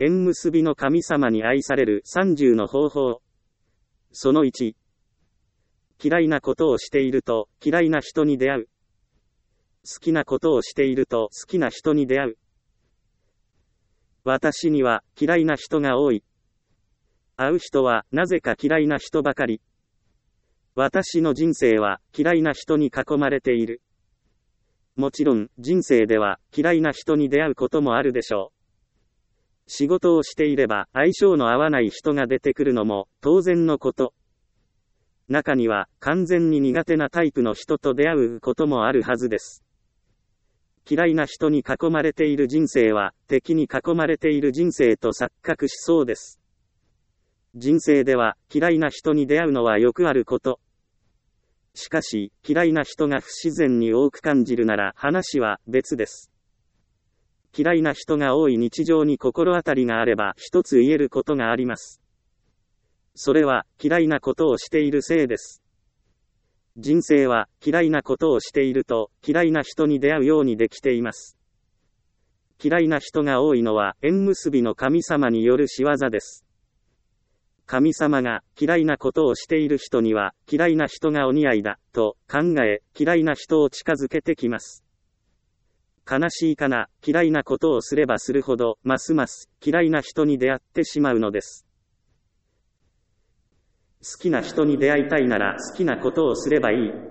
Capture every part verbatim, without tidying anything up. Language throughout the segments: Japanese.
縁結びの神様に愛されるさんじゅうの方法。そのいち。嫌いなことをしていると嫌いな人に出会う。好きなことをしていると好きな人に出会う。私には嫌いな人が多い。会う人はなぜか嫌いな人ばかり。私の人生は嫌いな人に囲まれている。もちろん人生では嫌いな人に出会うこともあるでしょう。仕事をしていれば相性の合わない人が出てくるのも当然のこと。中には完全に苦手なタイプの人と出会うこともあるはずです。嫌いな人に囲まれている人生は敵に囲まれている人生と錯覚しそうです。人生では嫌いな人に出会うのはよくあること。しかし嫌いな人が不自然に多く感じるなら話は別です。嫌いな人が多い日常に心当たりがあれば一つ言えることがあります。それは嫌いなことをしているせいです。人生は嫌いなことをしていると嫌いな人に出会うようにできています。嫌いな人が多いのは縁結びの神様による仕業です。神様が嫌いなことをしている人には嫌いな人がお似合いだと考え嫌いな人を近づけてきます。悲しいかな、嫌いなことをすればするほどますます嫌いな人に出会ってしまうのです。好きな人に出会いたいなら好きなことをすればいい。好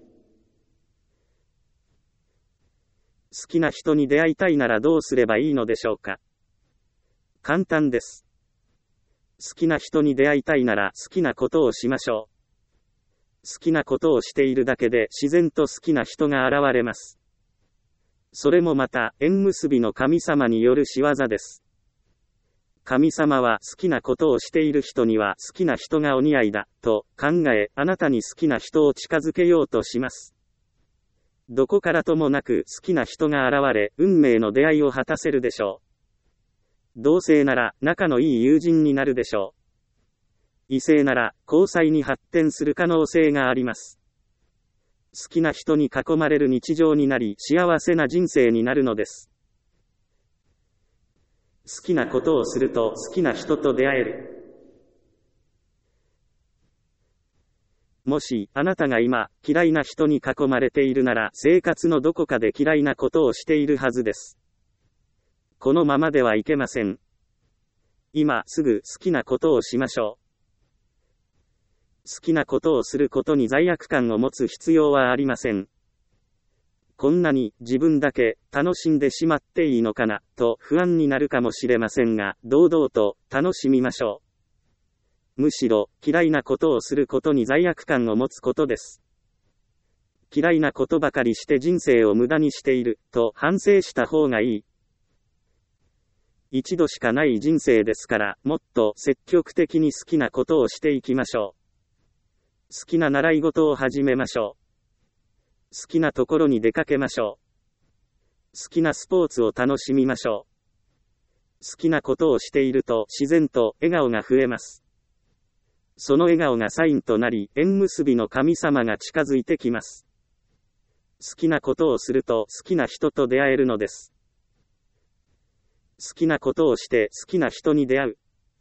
きな人に出会いたいならどうすればいいのでしょうか。簡単です。好きな人に出会いたいなら好きなことをしましょう。好きなことをしているだけで自然と好きな人が現れます。それもまた縁結びの神様による仕業です。神様は好きなことをしている人には好きな人がお似合いだと考えあなたに好きな人を近づけようとします。どこからともなく好きな人が現れ運命の出会いを果たせるでしょう。同性なら仲のいい友人になるでしょう。異性なら交際に発展する可能性があります。好きな人に囲まれる日常になり幸せな人生になるのです。好きなことをすると好きな人と出会える。もしあなたが今嫌いな人に囲まれているなら生活のどこかで嫌いなことをしているはずです。このままではいけません。今すぐ好きなことをしましょう。好きなことをすることに罪悪感を持つ必要はありません。こんなに自分だけ楽しんでしまっていいのかなと不安になるかもしれませんが、堂々と楽しみましょう。むしろ嫌いなことをすることに罪悪感を持つことです。嫌いなことばかりして人生を無駄にしていると反省した方がいい。一度しかない人生ですから、もっと積極的に好きなことをしていきましょう。好きな習い事を始めましょう。好きなところに出かけましょう。好きなスポーツを楽しみましょう。好きなことをしていると自然と笑顔が増えます。その笑顔がサインとなり、縁結びの神様が近づいてきます。好きなことをすると好きな人と出会えるのです。好きなことをして好きな人に出会う。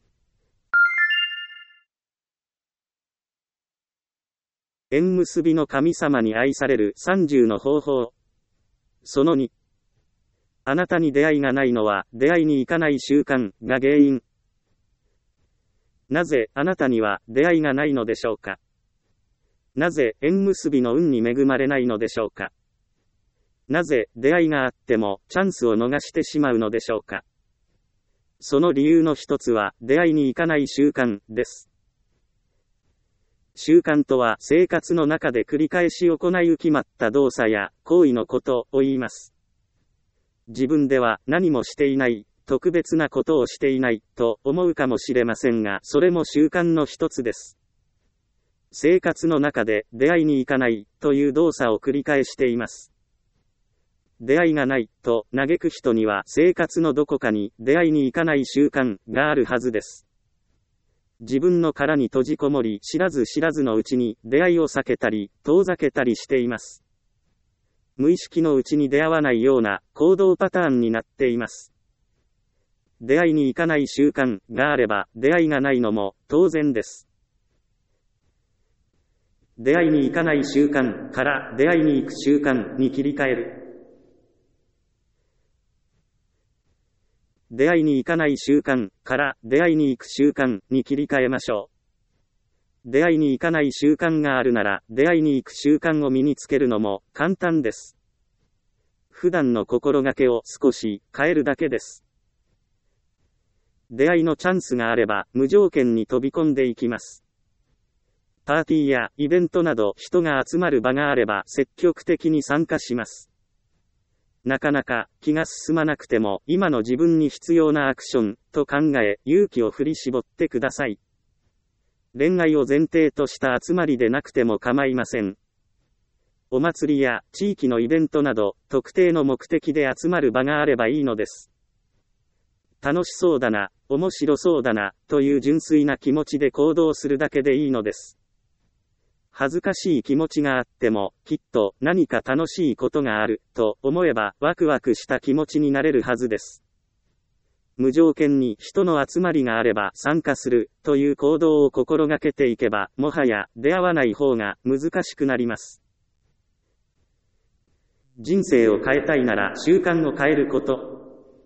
縁結びの神様に愛されるさんじゅうの方法。そのに。あなたに出会いがないのは出会いに行かない習慣が原因。なぜあなたには出会いがないのでしょうか。なぜ縁結びの運に恵まれないのでしょうか。なぜ出会いがあってもチャンスを逃してしまうのでしょうか。その理由の一つは出会いに行かない習慣です。習慣とは生活の中で繰り返し行い決まった動作や行為のことを言います。自分では何もしていない、特別なことをしていないと思うかもしれませんが、それも習慣の一つです。生活の中で出会いに行かないという動作を繰り返しています。出会いがないと嘆く人には生活のどこかに出会いに行かない習慣があるはずです。自分の殻に閉じこもり知らず知らずのうちに出会いを避けたり遠ざけたりしています。無意識のうちに出会わないような行動パターンになっています。 出会いに行かない習慣があれば、出会いがないのも当然です。出会いに行かない習慣から出会いに行く習慣に切り替える。出会いに行かない習慣から出会いに行く習慣に切り替えましょう。出会いに行かない習慣があるなら出会いに行く習慣を身につけるのも簡単です。普段の心がけを少し変えるだけです。出会いのチャンスがあれば無条件に飛び込んでいきます。パーティーやイベントなど人が集まる場があれば積極的に参加します。なかなか気が進まなくても今の自分に必要なアクションと考え勇気を振り絞ってください。恋愛を前提とした集まりでなくても構いません。お祭りや地域のイベントなど特定の目的で集まる場があればいいのです。楽しそうだな、面白そうだなという純粋な気持ちで行動するだけでいいのです。恥ずかしい気持ちがあっても、きっと何か楽しいことがあると思えばワクワクした気持ちになれるはずです。無条件に人の集まりがあれば参加するという行動を心がけていけば、もはや出会わない方が難しくなります。人生を変えたいなら習慣を変えること。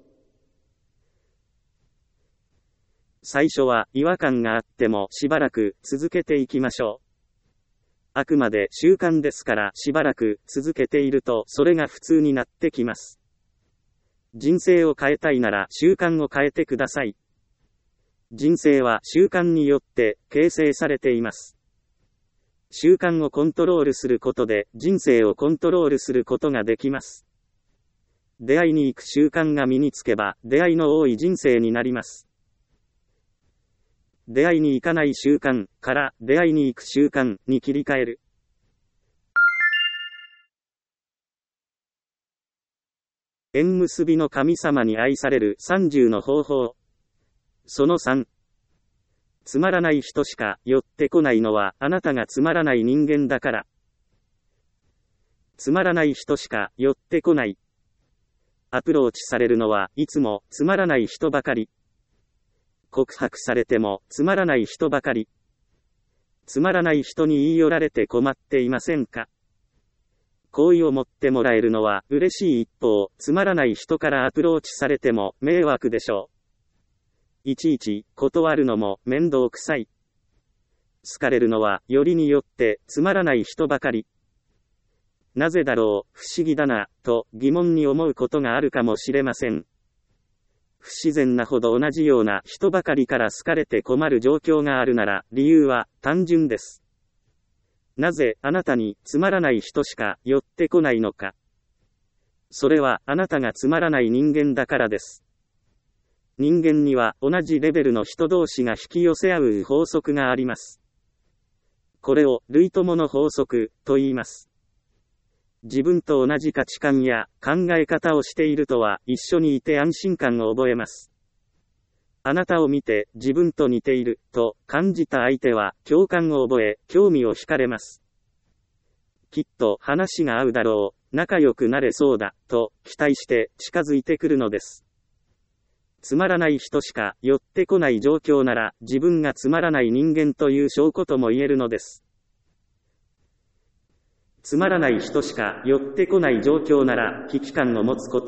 最初は違和感があってもしばらく続けていきましょう。あくまで習慣ですからしばらく続けているとそれが普通になってきます。人生を変えたいなら習慣を変えてください。人生は習慣によって形成されています。習慣をコントロールすることで人生をコントロールすることができます。出会いに行く習慣が身につけば出会いの多い人生になります。出会いに行かない習慣から出会いに行く習慣に切り替える。縁結びの神様に愛されるさんじゅうの方法。そのさん。つまらない人しか寄ってこないのはあなたがつまらない人間だから。つまらない人しか寄ってこない。アプローチされるのはいつもつまらない人ばかり。告白されてもつまらない人ばかり。つまらない人に言い寄られて困っていませんか？好意を持ってもらえるのは嬉しい一方、つまらない人からアプローチされても迷惑でしょう。いちいち断るのも面倒くさい。好かれるのはよりによってつまらない人ばかり。なぜだろう、不思議だな、と疑問に思うことがあるかもしれません。不自然なほど同じような人ばかりから好かれて困る状況があるなら、理由は単純です。なぜあなたにつまらない人しか寄ってこないのか。それはあなたがつまらない人間だからです。人間には同じレベルの人同士が引き寄せ合う法則があります。これを類友の法則と言います。自分と同じ価値観や考え方をしているとは一緒にいて安心感を覚えます。あなたを見て自分と似ていると感じた相手は共感を覚え、興味を惹かれます。きっと話が合うだろう、仲良くなれそうだと期待して近づいてくるのです。つまらない人しか寄ってこない状況なら自分がつまらない人間という証拠とも言えるのです。つまらない人しか寄ってこない状況なら危機感を持つこと。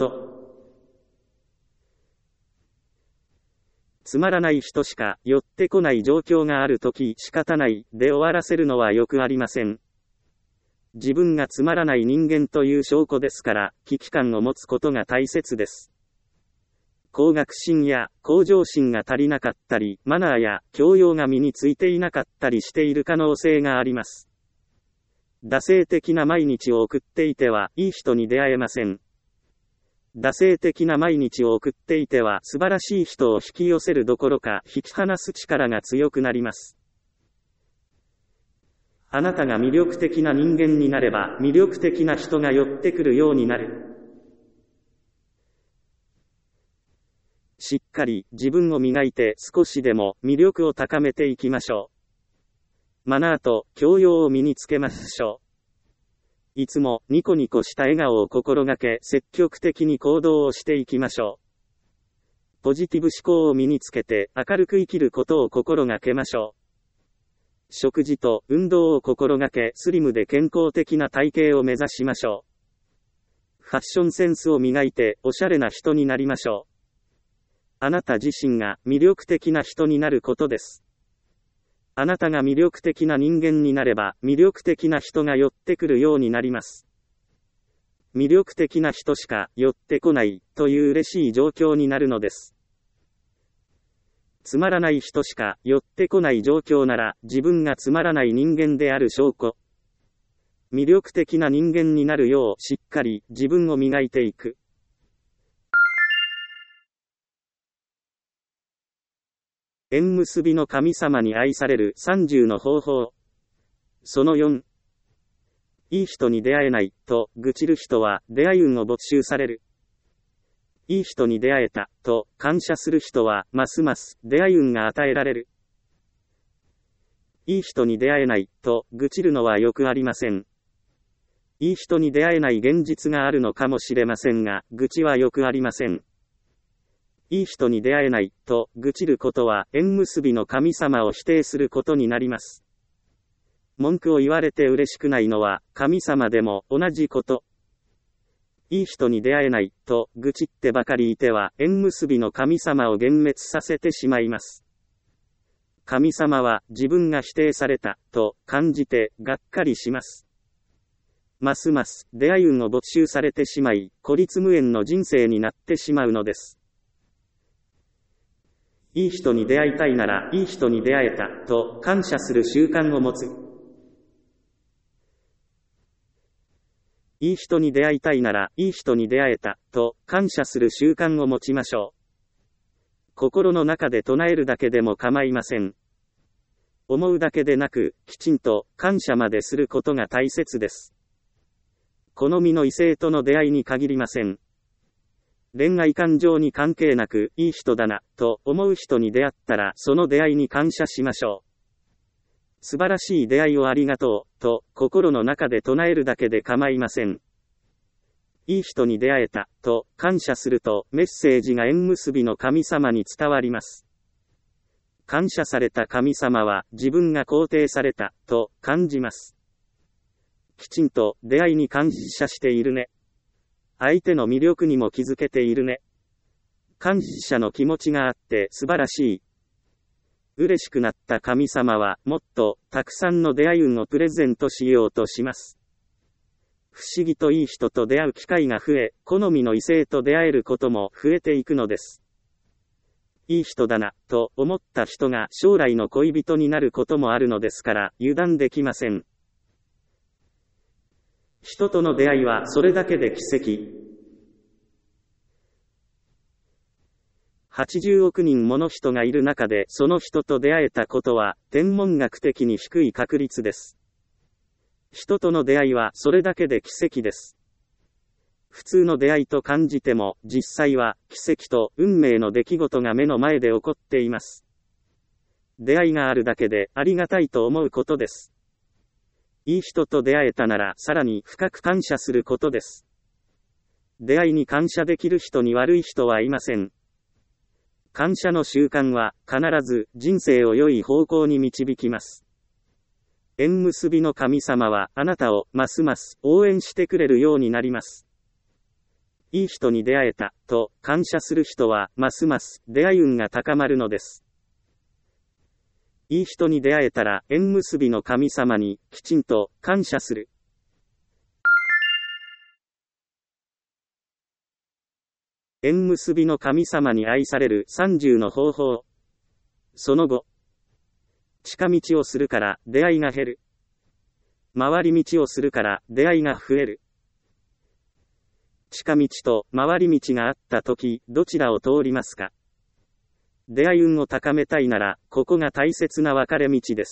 つまらない人しか寄ってこない状況があるとき仕方ないで終わらせるのはよくありません。自分がつまらない人間という証拠ですから危機感を持つことが大切です。高学心や向上心が足りなかったり、マナーや教養が身についていなかったりしている可能性があります。惰性的な毎日を送っていてはいい人に出会えません。惰性的な毎日を送っていては素晴らしい人を引き寄せるどころか引き離す力が強くなります。あなたが魅力的な人間になれば魅力的な人が寄ってくるようになる。しっかり自分を磨いて少しでも魅力を高めていきましょう。マナーと教養を身につけましょう。いつもニコニコした笑顔を心がけ積極的に行動をしていきましょう。 ポジティブ思考を身につけて明るく生きることを心がけましょう。食事と運動を心がけ、スリムで健康的な体型を目指しましょう。ファッションセンスを磨いておしゃれな人になりましょう。あなた自身が魅力的な人になることです。あなたが魅力的な人間になれば、魅力的な人が寄ってくるようになります。魅力的な人しか寄ってこないという嬉しい状況になるのです。つまらない人しか寄ってこない状況なら、自分がつまらない人間である証拠。魅力的な人間になるようしっかり自分を磨いていく。縁結びの神様に愛されるさんじゅうの方法。そのよん。いい人に出会えないと愚痴る人は出会い運を没収される。いい人に出会えたと感謝する人はますます出会い運が与えられる。いい人に出会えないと愚痴るのはよくありません。いい人に出会えない現実があるのかもしれませんが、愚痴はよくありません。いい人に出会えないと愚痴ることは縁結びの神様を否定することになります。文句を言われて嬉しくないのは神様でも同じこと。いい人に出会えないと愚痴ってばかりいては縁結びの神様を幻滅させてしまいます。神様は自分が否定されたと感じてがっかりします。ますます出会い運を没収されてしまい、孤立無縁の人生になってしまうのです。いい人に出会いたいならいい人に出会えたと感謝する習慣を持つ。いい人に出会いたいならいい人に出会えたと感謝する習慣を持ちましょう。心の中で唱えるだけでも構いません。思うだけでなく、きちんと感謝まですることが大切です。好みの異性との出会いに限りません。恋愛感情に関係なく、いい人だなと思う人に出会ったら、その出会いに感謝しましょう。素晴らしい出会いをありがとうと心の中で唱えるだけで構いません。いい人に出会えたと感謝するとメッセージが縁結びの神様に伝わります。感謝された神様は自分が肯定されたと感じます。きちんと出会いに感謝しているね。相手の魅力にも気づけているね。感謝の気持ちがあって素晴らしい。嬉しくなった神様はもっとたくさんの出会い運をプレゼントしようとします。不思議といい人と出会う機会が増え、好みの異性と出会えることも増えていくのです。いい人だなと思った人が将来の恋人になることもあるのですから油断できません。人との出会いはそれだけで奇跡。はちじゅうおくにんもの人がいる中でその人と出会えたことは天文学的に低い確率です。人との出会いはそれだけで奇跡です。普通の出会いと感じても実際は奇跡と運命の出来事が目の前で起こっています。出会いがあるだけでありがたいと思うことです。いい人と出会えたならさらに深く感謝することです。出会いに感謝できる人に悪い人はいません。感謝の習慣は必ず人生を良い方向に導きます。縁結びの神様はあなたをますます応援してくれるようになります。いい人に出会えたと感謝する人はますます出会い運が高まるのです。いい人に出会えたら縁結びの神様にきちんと感謝する。縁結びの神様に愛されるさんじゅうの方法。その後、近道をするから出会いが減る。回り道をするから出会いが増える。近道と回り道があったとき、どちらを通りますか？出会い運を高めたいなら、ここが大切な分かれ道です。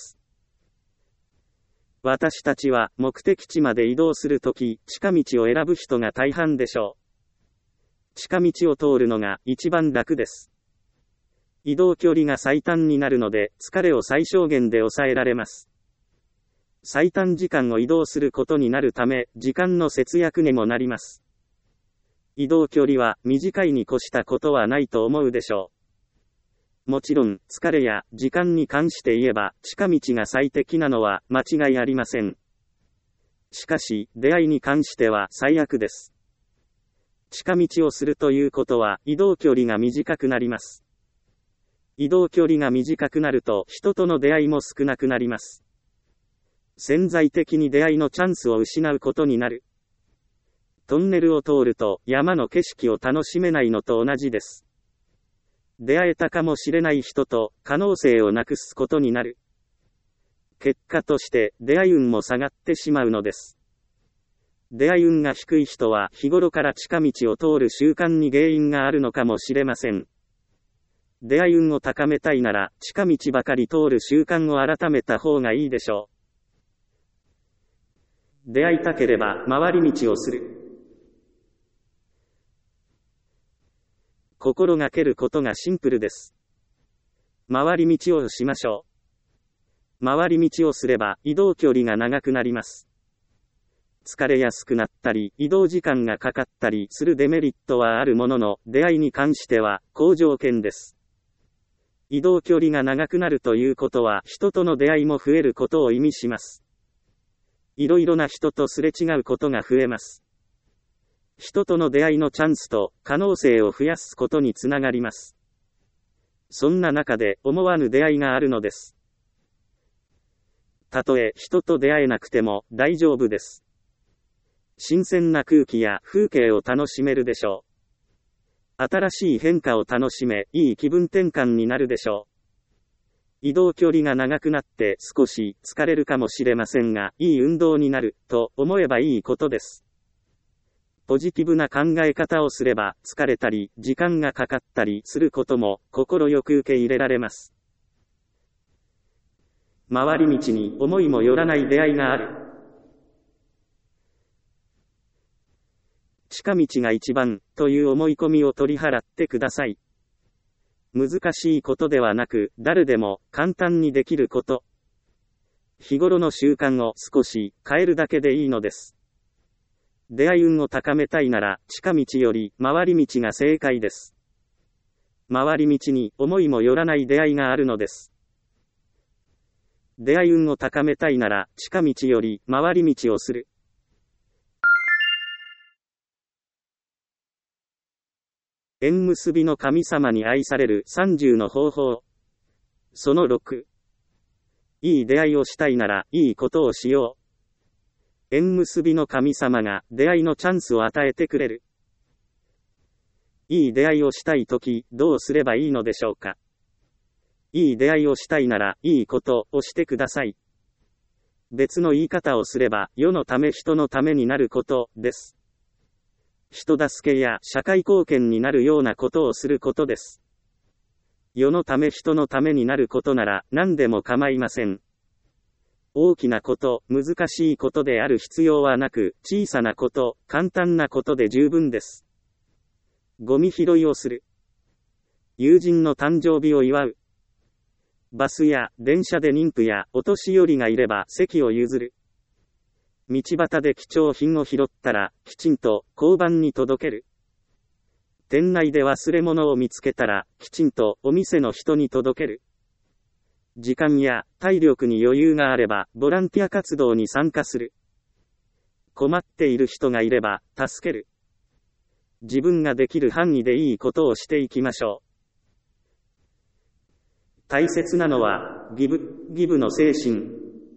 私たちは目的地まで移動するとき、近道を選ぶ人が大半でしょう。近道を通るのが一番楽です。移動距離が最短になるので、疲れを最小限で抑えられます。最短時間を移動することになるため、時間の節約にもなります。 移動距離は短いに越したことはないと思うでしょう。もちろん、疲れや時間に関して言えば、近道が最適なのは間違いありません。しかし、出会いに関しては最悪です。近道をするということは、移動距離が短くなります。移動距離が短くなると、人との出会いも少なくなります。潜在的に出会いのチャンスを失うことになる。トンネルを通ると、山の景色を楽しめないのと同じです。出会えたかもしれない人と、可能性をなくすことになる。結果として、出会い運も下がってしまうのです。出会い運が低い人は日頃から近道を通る習慣に原因があるのかもしれません。出会い運を高めたいなら近道ばかり通る習慣を改めた方がいいでしょう。出会いたければ回り道をする。心がけることがシンプルです。回り道をしましょう。回り道をすれば移動距離が長くなります。疲れやすくなったり、移動時間がかかったりするデメリットはあるものの、出会いに関しては、好条件です。移動距離が長くなるということは、人との出会いも増えることを意味します。いろいろな人とすれ違うことが増えます。人との出会いのチャンスと可能性を増やすことにつながります。そんな中で思わぬ出会いがあるのです。たとえ人と出会えなくても大丈夫です。新鮮な空気や風景を楽しめるでしょう。新しい変化を楽しめ、いい気分転換になるでしょう。移動距離が長くなって少し疲れるかもしれませんが、いい運動になると思えばいいことです。ポジティブな考え方をすれば、疲れたり、時間がかかったりすることも心よく受け入れられます。回り道に思いもよらない出会いがある。近道が一番という思い込みを取り払ってください。難しいことではなく、誰でも簡単にできること。日頃の習慣を少し変えるだけでいいのです。出会い運を高めたいなら、近道より回り道が正解です。回り道に思いもよらない出会いがあるのです。出会い運を高めたいなら、近道より回り道をする。縁結びの神様に愛されるさんじゅうの方法。そのろく。いい出会いをしたいなら、いいことをしよう。縁結びの神様が出会いのチャンスを与えてくれる。いい出会いをしたいとき、どうすればいいのでしょうか。いい出会いをしたいなら、いいことをしてください。別の言い方をすれば、世のため人のためになることです。人助けや社会貢献になるようなことをすることです。世のため人のためになることなら何でも構いません。大きなこと、難しいことである必要はなく、小さなこと、簡単なことで十分です。ゴミ拾いをする。友人の誕生日を祝う。バスや電車で妊婦やお年寄りがいれば席を譲る。道端で貴重品を拾ったら、きちんと交番に届ける。店内で忘れ物を見つけたら、きちんとお店の人に届ける。時間や体力に余裕があれば、ボランティア活動に参加する。困っている人がいれば、助ける。自分ができる範囲でいいことをしていきましょう。大切なのは、ギブ、ギブの精神。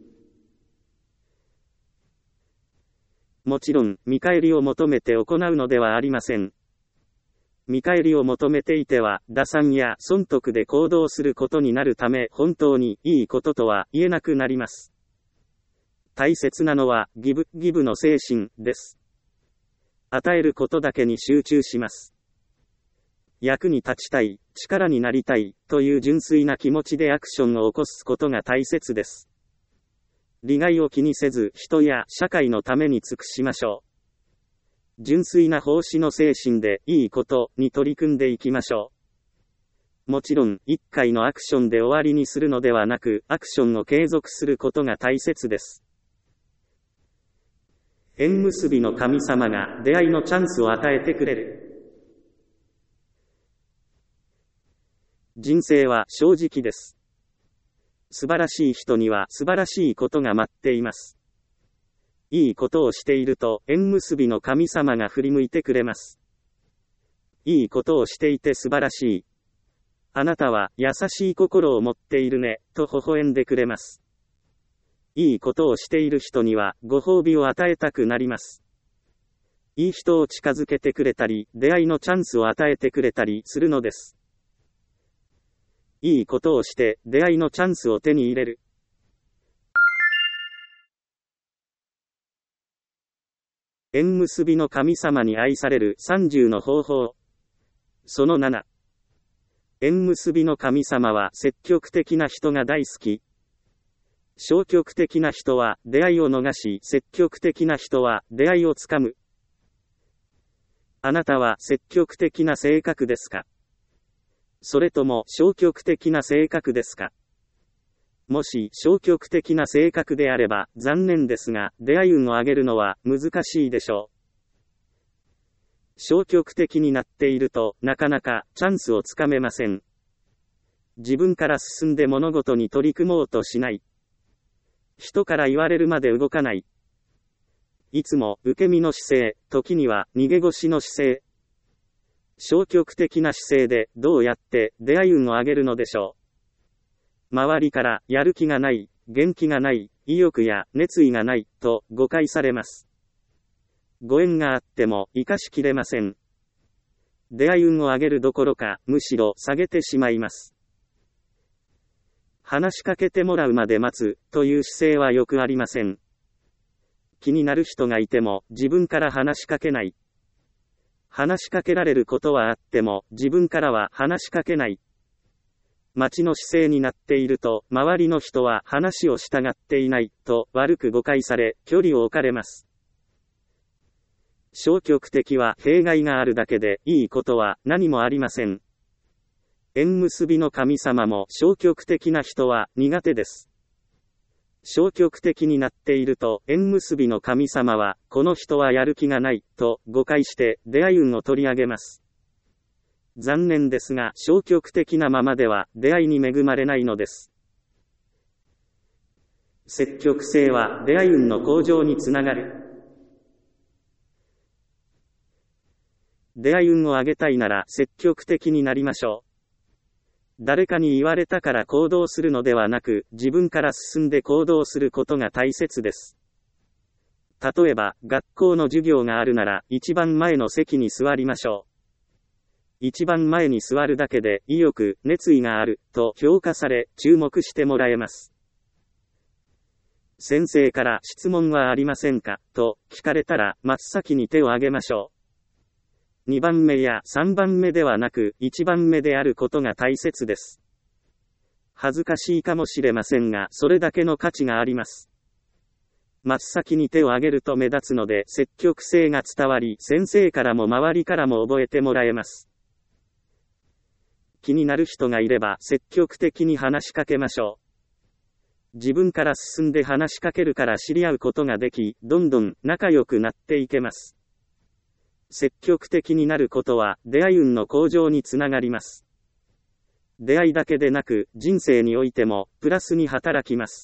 もちろん、見返りを求めて行うのではありません。見返りを求めていては、打算や損得で行動することになるため、本当にいいこととは言えなくなります。大切なのは、ギブ、ギブの精神です。与えることだけに集中します。役に立ちたい、力になりたい、という純粋な気持ちでアクションを起こすことが大切です。利害を気にせず、人や社会のために尽くしましょう。純粋な奉仕の精神で、いいことに取り組んでいきましょう。もちろん、一回のアクションで終わりにするのではなく、アクションを継続することが大切です。 縁結びの神様が出会いのチャンスを与えてくれる。人生は正直です。素晴らしい人には素晴らしいことが待っています。いいことをしていると縁結びの神様が振り向いてくれます。いいことをしていて素晴らしい。あなたは優しい心を持っているね、と微笑んでくれます。いいことをしている人にはご褒美を与えたくなります。いい人を近づけてくれたり、出会いのチャンスを与えてくれたりするのです。いいことをして出会いのチャンスを手に入れる。縁結びの神様に愛されるさんじゅうの方法。そのなな。縁結びの神様は積極的な人が大好き。消極的な人は出会いを逃し、積極的な人は出会いをつかむ。あなたは積極的な性格ですか？それとも消極的な性格ですか？もし消極的な性格であれば残念ですが、出会い運を上げるのは難しいでしょう。消極的になっているとなかなかチャンスをつかめません。自分から進んで物事に取り組もうとしない。人から言われるまで動かない。いつも受け身の姿勢、時には逃げ腰の姿勢。消極的な姿勢でどうやって出会い運を上げるのでしょう。周りからやる気がない、元気がない、意欲や熱意がないと誤解されます。ご縁があっても生かしきれません。出会い運を上げるどころかむしろ下げてしまいます。話しかけてもらうまで待つという姿勢はよくありません。気になる人がいても自分から話しかけない。話しかけられることはあっても自分からは話しかけない。待ちの姿勢になっていると周りの人は話を従っていないと悪く誤解され距離を置かれます。消極的は弊害があるだけでいいことは何もありません。縁結びの神様も消極的な人は苦手です。消極的になっていると縁結びの神様はこの人はやる気がないと誤解して出会い運を取り上げます。残念ですが消極的なままでは出会いに恵まれないのです。積極性は出会い運の向上につながる。出会い運を上げたいなら積極的になりましょう。誰かに言われたから行動するのではなく、自分から進んで行動することが大切です。例えば、学校の授業があるなら、一番前の席に座りましょう。一番前に座るだけで、意欲、熱意がある、と評価され、注目してもらえます。先生から質問はありませんか、と聞かれたら、真っ先に手を挙げましょう。にばんめやさんばんめではなくいちばんめであることが大切です。恥ずかしいかもしれませんが、それだけの価値があります。真っ先に手を挙げると目立つので積極性が伝わり、先生からも周りからも覚えてもらえます。気になる人がいれば積極的に話しかけましょう。自分から進んで話しかけるから知り合うことができ、どんどん仲良くなっていけます。積極的になることは出会い運の向上につながります。出会いだけでなく人生においてもプラスに働きます。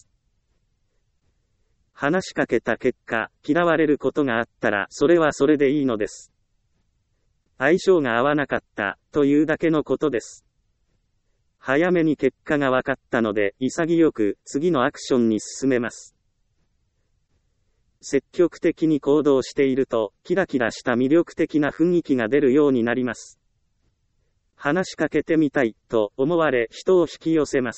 話しかけた結果、嫌われることがあったらそれはそれでいいのです。相性が合わなかったというだけのことです。早めに結果が分かったので潔く次のアクションに進めます。積極的に行動していると、キラキラした魅力的な雰囲気が出るようになります。話しかけてみたい、と思われ人を引き寄せます。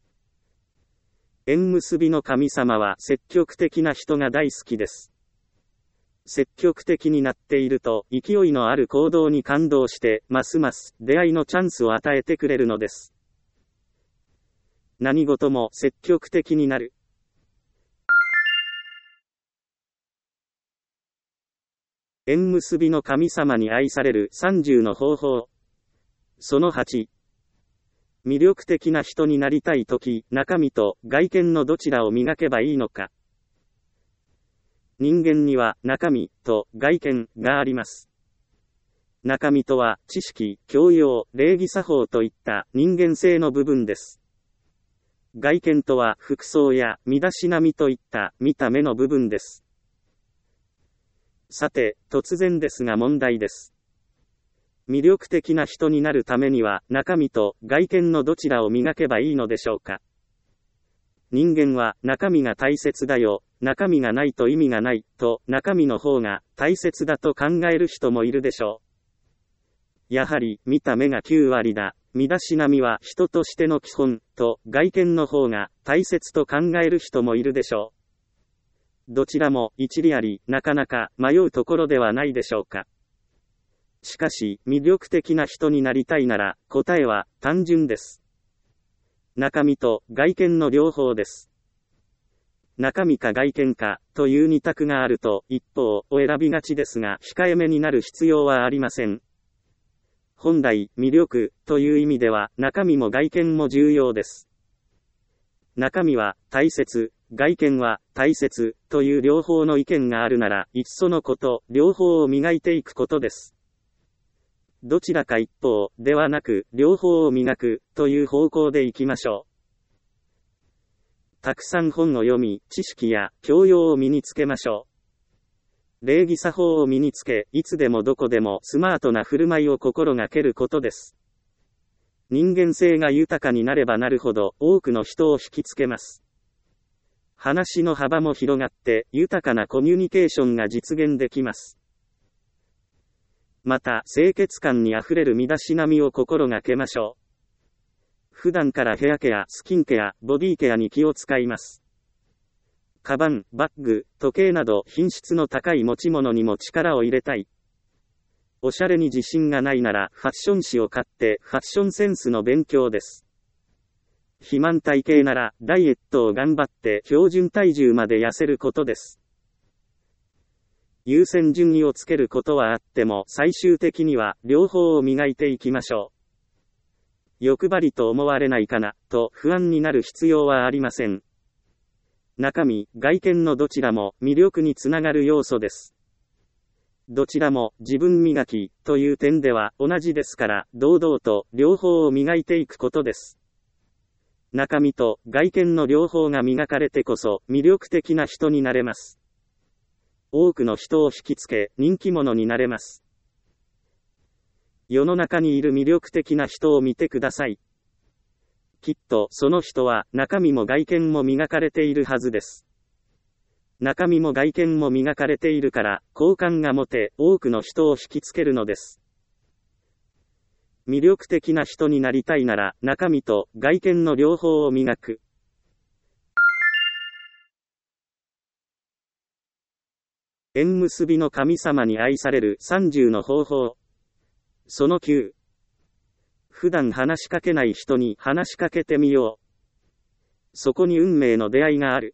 縁結びの神様は積極的な人が大好きです。積極的になっていると、勢いのある行動に感動して、ますます出会いのチャンスを与えてくれるのです。何事も積極的になる。縁結びの神様に愛されるさんじゅうの方法。そのはち。魅力的な人になりたいとき、中身と外見のどちらを磨けばいいのか。 人間には中身と外見があります。中身とは知識、教養、礼儀作法といった人間性の部分です。外見とは服装や身だしなみといった見た目の部分です。さて、突然ですが問題です。魅力的な人になるためには中身と外見のどちらを磨けばいいのでしょうか。人間は中身が大切だよ、中身がないと意味がないと中身の方が大切だと考える人もいるでしょう。やはり見た目がきゅうわりだ、身だしなみは人としての基本と外見の方が大切と考える人もいるでしょう。どちらも一理あり、なかなか迷うところではないでしょうか。しかし魅力的な人になりたいなら答えは単純です。中身と外見の両方です。中身か外見かという二択があると一方を選びがちですが、控えめになる必要はありません。本来魅力という意味では中身も外見も重要です。中身は大切、外見は大切という両方の意見があるなら、いっそのこと両方を磨いていくことです。どちらか一方ではなく両方を磨くという方向でいきましょう。たくさん本を読み、知識や教養を身につけましょう。礼儀作法を身につけ、いつでもどこでもスマートな振る舞いを心がけることです。人間性が豊かになればなるほど多くの人を引きつけます。話の幅も広がって豊かなコミュニケーションが実現できます。また、清潔感にあふれる身だしなみを心がけましょう。普段からヘアケア、スキンケア、ボディケアに気を使います。カバン、バッグ、時計など品質の高い持ち物にも力を入れたい。おしゃれに自信がないならファッション誌を買ってファッションセンスの勉強です。肥満体型ならダイエットを頑張って標準体重まで痩せることです。優先順位をつけることはあっても最終的には両方を磨いていきましょう。欲張りと思われないかなと不安になる必要はありません。中身、外見のどちらも魅力につながる要素です。どちらも自分磨きという点では同じですから、堂々と両方を磨いていくことです。中身と外見の両方が磨かれてこそ魅力的な人になれます。多くの人を引きつけ人気者になれます。世の中にいる魅力的な人を見てください。きっとその人は中身も外見も磨かれているはずです。中身も外見も磨かれているから好感が持て多くの人を引きつけるのです。魅力的な人になりたいなら中身と外見の両方を磨く。縁結びの神様に愛されるさんじゅうの方法。そのきゅう。普段話しかけない人に話しかけてみよう。そこに運命の出会いがある。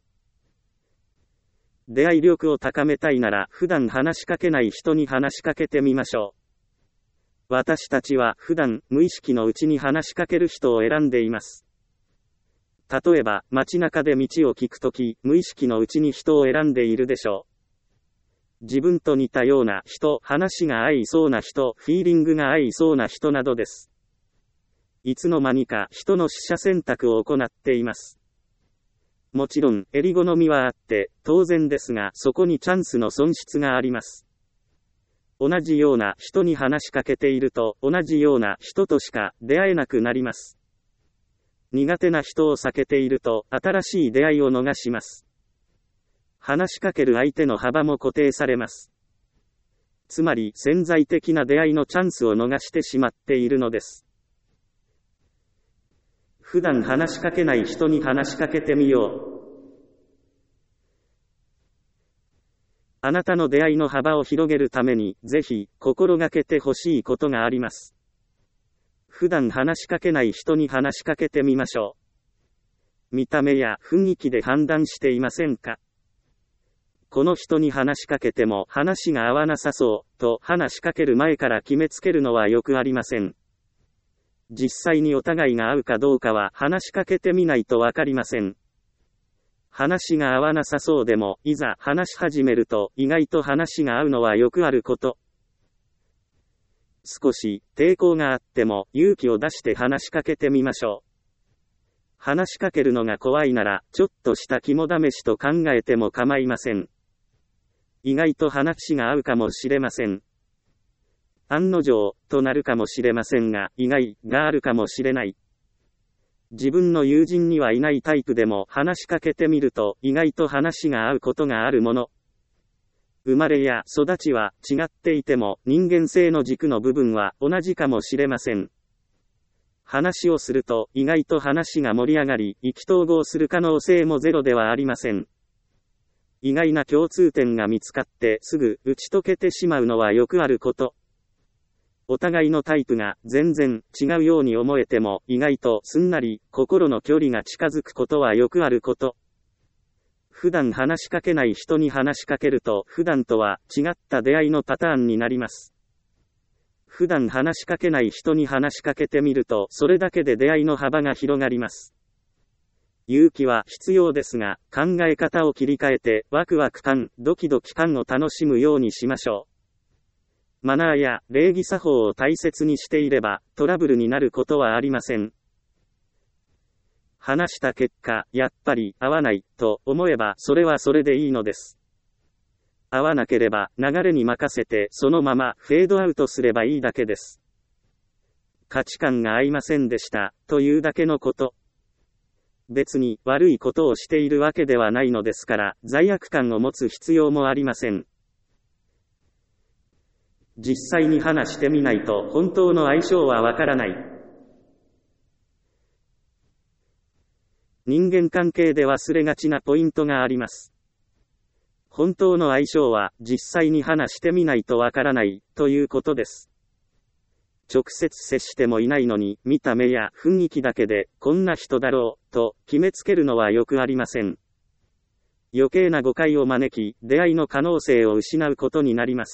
出会い力を高めたいなら普段話しかけない人に話しかけてみましょう。私たちは普段無意識のうちに話しかける人を選んでいます。例えば街中で道を聞くとき、無意識のうちに人を選んでいるでしょう。自分と似たような人、話が合いそうな人、フィーリングが合いそうな人などです。いつの間にか人の取捨選択を行っています。もちろん、襟好みはあって、当然ですが、そこにチャンスの損失があります。同じような人に話しかけていると、同じような人としか出会えなくなります。苦手な人を避けていると、新しい出会いを逃します。話しかける相手の幅も固定されます。つまり潜在的な出会いのチャンスを逃してしまっているのです。普段話しかけない人に話しかけてみよう。あなたの出会いの幅を広げるためにぜひ心がけてほしいことがあります。普段話しかけない人に話しかけてみましょう。見た目や雰囲気で判断していませんか？この人に話しかけても話が合わなさそうと話しかける前から決めつけるのはよくありません。実際にお互いが合うかどうかは話しかけてみないとわかりません。 話が合わなさそうでも、いざ話し始めると意外と話が合うのはよくあること。少し抵抗があっても勇気を出して話しかけてみましょう。話しかけるのが怖いなら、ちょっとした肝試しと考えても構いません。意外と話が合うかもしれません。案の定、となるかもしれませんが、意外があるかもしれない。自分の友人にはいないタイプでも話しかけてみると、意外と話が合うことがあるもの。生まれや育ちは違っていても、人間性の軸の部分は同じかもしれません。話をすると、意外と話が盛り上がり、意気投合する可能性もゼロではありません。意外な共通点が見つかって、すぐ打ち解けてしまうのはよくあること。お互いのタイプが全然違うように思えても、意外とすんなり心の距離が近づくことはよくあること。普段話しかけない人に話しかけると、普段とは違った出会いのパターンになります。普段話しかけない人に話しかけてみると、それだけで出会いの幅が広がります。勇気は必要ですが、考え方を切り替えて、ワクワク感、ドキドキ感を楽しむようにしましょう。マナーや礼儀作法を大切にしていれば、トラブルになることはありません。話した結果、やっぱり合わないと思えば、それはそれでいいのです。合わなければ流れに任せてそのままフェードアウトすればいいだけです。価値観が合いませんでしたというだけのこと。別に悪いことをしているわけではないのですから、罪悪感を持つ必要もありません。実際に話してみないと本当の相性はわからない。人間関係で忘れがちなポイントがあります。本当の相性は実際に話してみないとわからないということです。直接接してもいないのに見た目や雰囲気だけでこんな人だろうと決めつけるのはよくありません。余計な誤解を招き、出会いの可能性を失うことになります。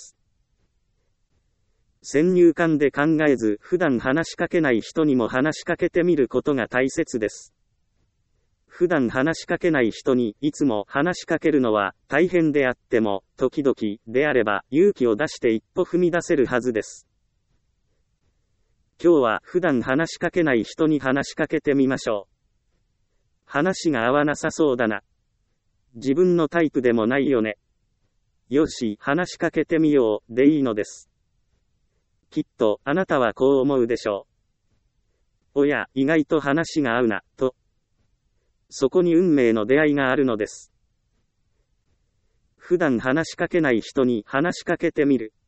先入観で考えず、普段話しかけない人にも話しかけてみることが大切です。普段話しかけない人にいつも話しかけるのは大変であっても、時々であれば勇気を出して一歩踏み出せるはずです。今日は普段話しかけない人に話しかけてみましょう。話が合わなさそうだな。自分のタイプでもないよね。よし、話しかけてみようでいいのです。きっとあなたはこう思うでしょう。おや、意外と話が合うな、と。そこに運命の出会いがあるのです。普段話しかけない人に話しかけてみる。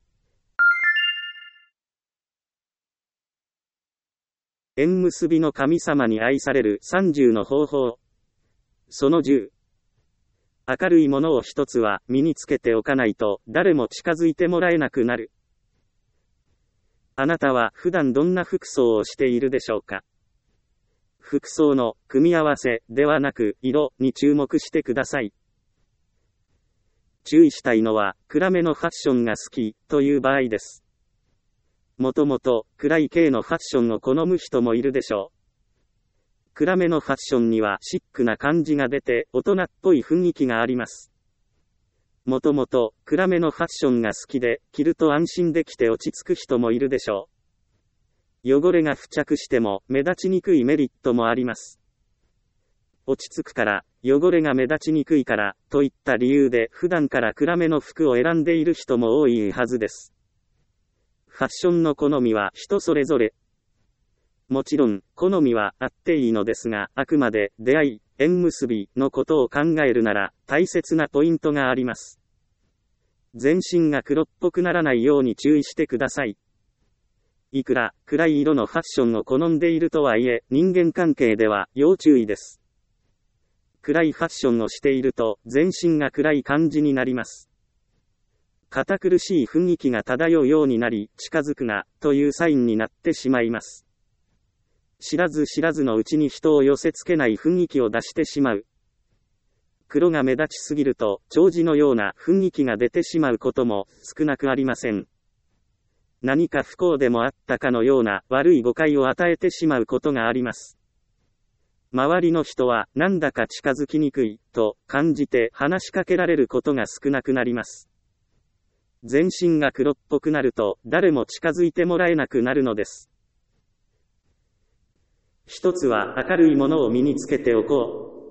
縁結びの神様に愛されるさんじゅうの方法。そのじゅう。明るいものを一つは身につけておかないと誰も近づいてもらえなくなる。あなたは普段どんな服装をしているでしょうか？服装の組み合わせではなく色に注目してください。注意したいのは暗めのファッションが好きという場合です。もともと暗い系のファッションを好む人もいるでしょう。暗めのファッションにはシックな感じが出て大人っぽい雰囲気があります。もともと暗めのファッションが好きで着ると安心できて落ち着く人もいるでしょう。汚れが付着しても目立ちにくいメリットもあります。落ち着くから、汚れが目立ちにくいからといった理由で普段から暗めの服を選んでいる人も多いはずです。ファッションの好みは人それぞれ。もちろん、好みはあっていいのですが、あくまで出会い、縁結びのことを考えるなら、大切なポイントがあります。全身が黒っぽくならないように注意してください。いくら暗い色のファッションを好んでいるとはいえ、人間関係では要注意です。暗いファッションをしていると、全身が暗い感じになります。堅苦しい雰囲気が漂うようになり、近づくな、というサインになってしまいます。知らず知らずのうちに人を寄せ付けない雰囲気を出してしまう。黒が目立ちすぎると、弔辞のような雰囲気が出てしまうことも少なくありません。何か不幸でもあったかのような悪い誤解を与えてしまうことがあります。 周りの人はなんだか近づきにくいと感じて話しかけられることが少なくなります。全身が黒っぽくなると誰も近づいてもらえなくなるのです。一つは明るいものを身につけておこう。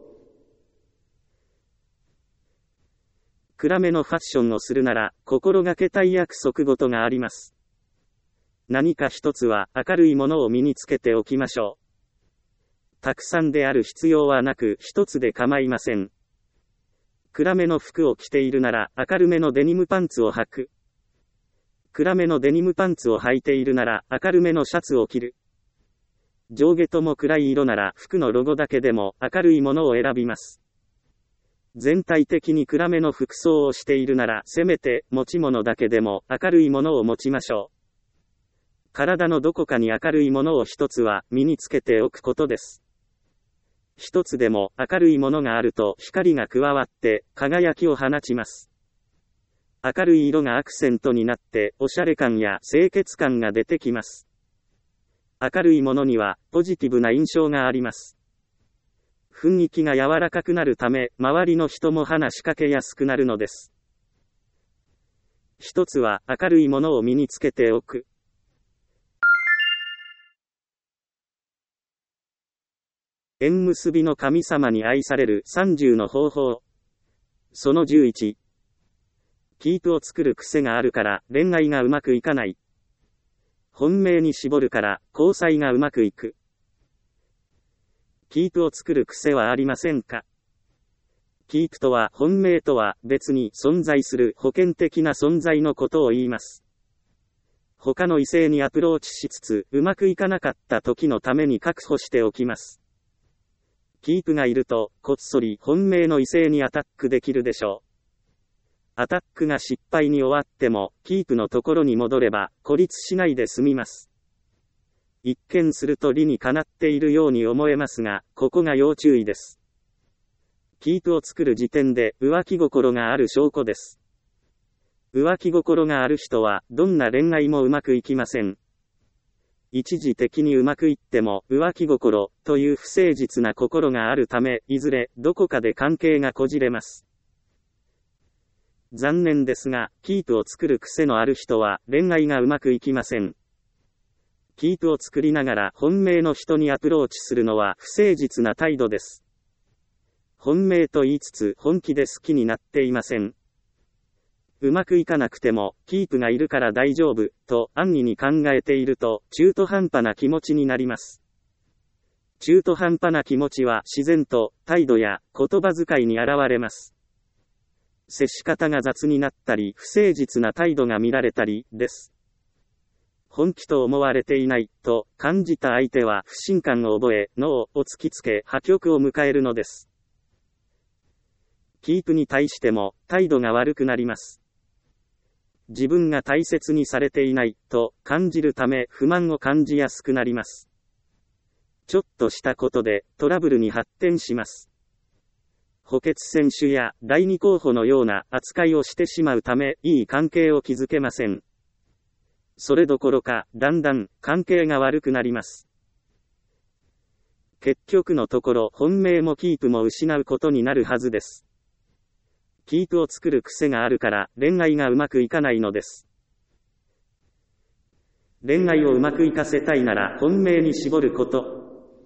暗めのファッションをするなら心がけたい約束事があります。何か一つは明るいものを身につけておきましょう。たくさんである必要はなく一つで構いません。暗めの服を着ているなら明るめのデニムパンツを履く。暗めのデニムパンツを履いているなら明るめのシャツを着る。上下とも暗い色なら服のロゴだけでも明るいものを選びます。全体的に暗めの服装をしているならせめて持ち物だけでも明るいものを持ちましょう。体のどこかに明るいものを一つは身につけておくことです。一つでも明るいものがあると光が加わって輝きを放ちます。明るい色がアクセントになっておしゃれ感や清潔感が出てきます。明るいものにはポジティブな印象があります。雰囲気が柔らかくなるため周りの人も話しかけやすくなるのです。一つは明るいものを身につけておく。縁結びの神様に愛されるさんじゅうの方法。そのじゅういち。キープを作る癖があるから恋愛がうまくいかない。本命に絞るから交際がうまくいく。キープを作る癖はありませんか？キープとは本命とは別に存在する保険的な存在のことを言います。他の異性にアプローチしつつうまくいかなかった時のために確保しておきます。キープがいるとこっそり本命の異性にアタックできるでしょう。アタックが失敗に終わってもキープのところに戻れば孤立しないで済みます。一見すると理にかなっているように思えますが、ここが要注意です。キープを作る時点で浮気心がある証拠です。浮気心がある人はどんな恋愛もうまくいきません。一時的にうまくいっても浮気心という不誠実な心があるため、いずれどこかで関係がこじれます。残念ですが、キープを作る癖のある人は恋愛がうまくいきません。キープを作りながら本命の人にアプローチするのは不誠実な態度です。本命と言いつつ本気で好きになっていません。うまくいかなくてもキープがいるから大丈夫と安易に考えていると中途半端な気持ちになります。中途半端な気持ちは自然と態度や言葉遣いに現れます。接し方が雑になったり不誠実な態度が見られたりです。本気と思われていないと感じた相手は不信感を覚え、ノーを突きつけ破局を迎えるのです。キープに対しても態度が悪くなります。自分が大切にされていないと感じるため不満を感じやすくなります。ちょっとしたことでトラブルに発展します。補欠選手やだいに候補のような扱いをしてしまうためいい関係を築けません。それどころかだんだん関係が悪くなります。結局のところ本命もキープも失うことになるはずです。キープを作る癖があるから恋愛がうまくいかないのです。恋愛をうまくいかせたいなら本命に絞ること。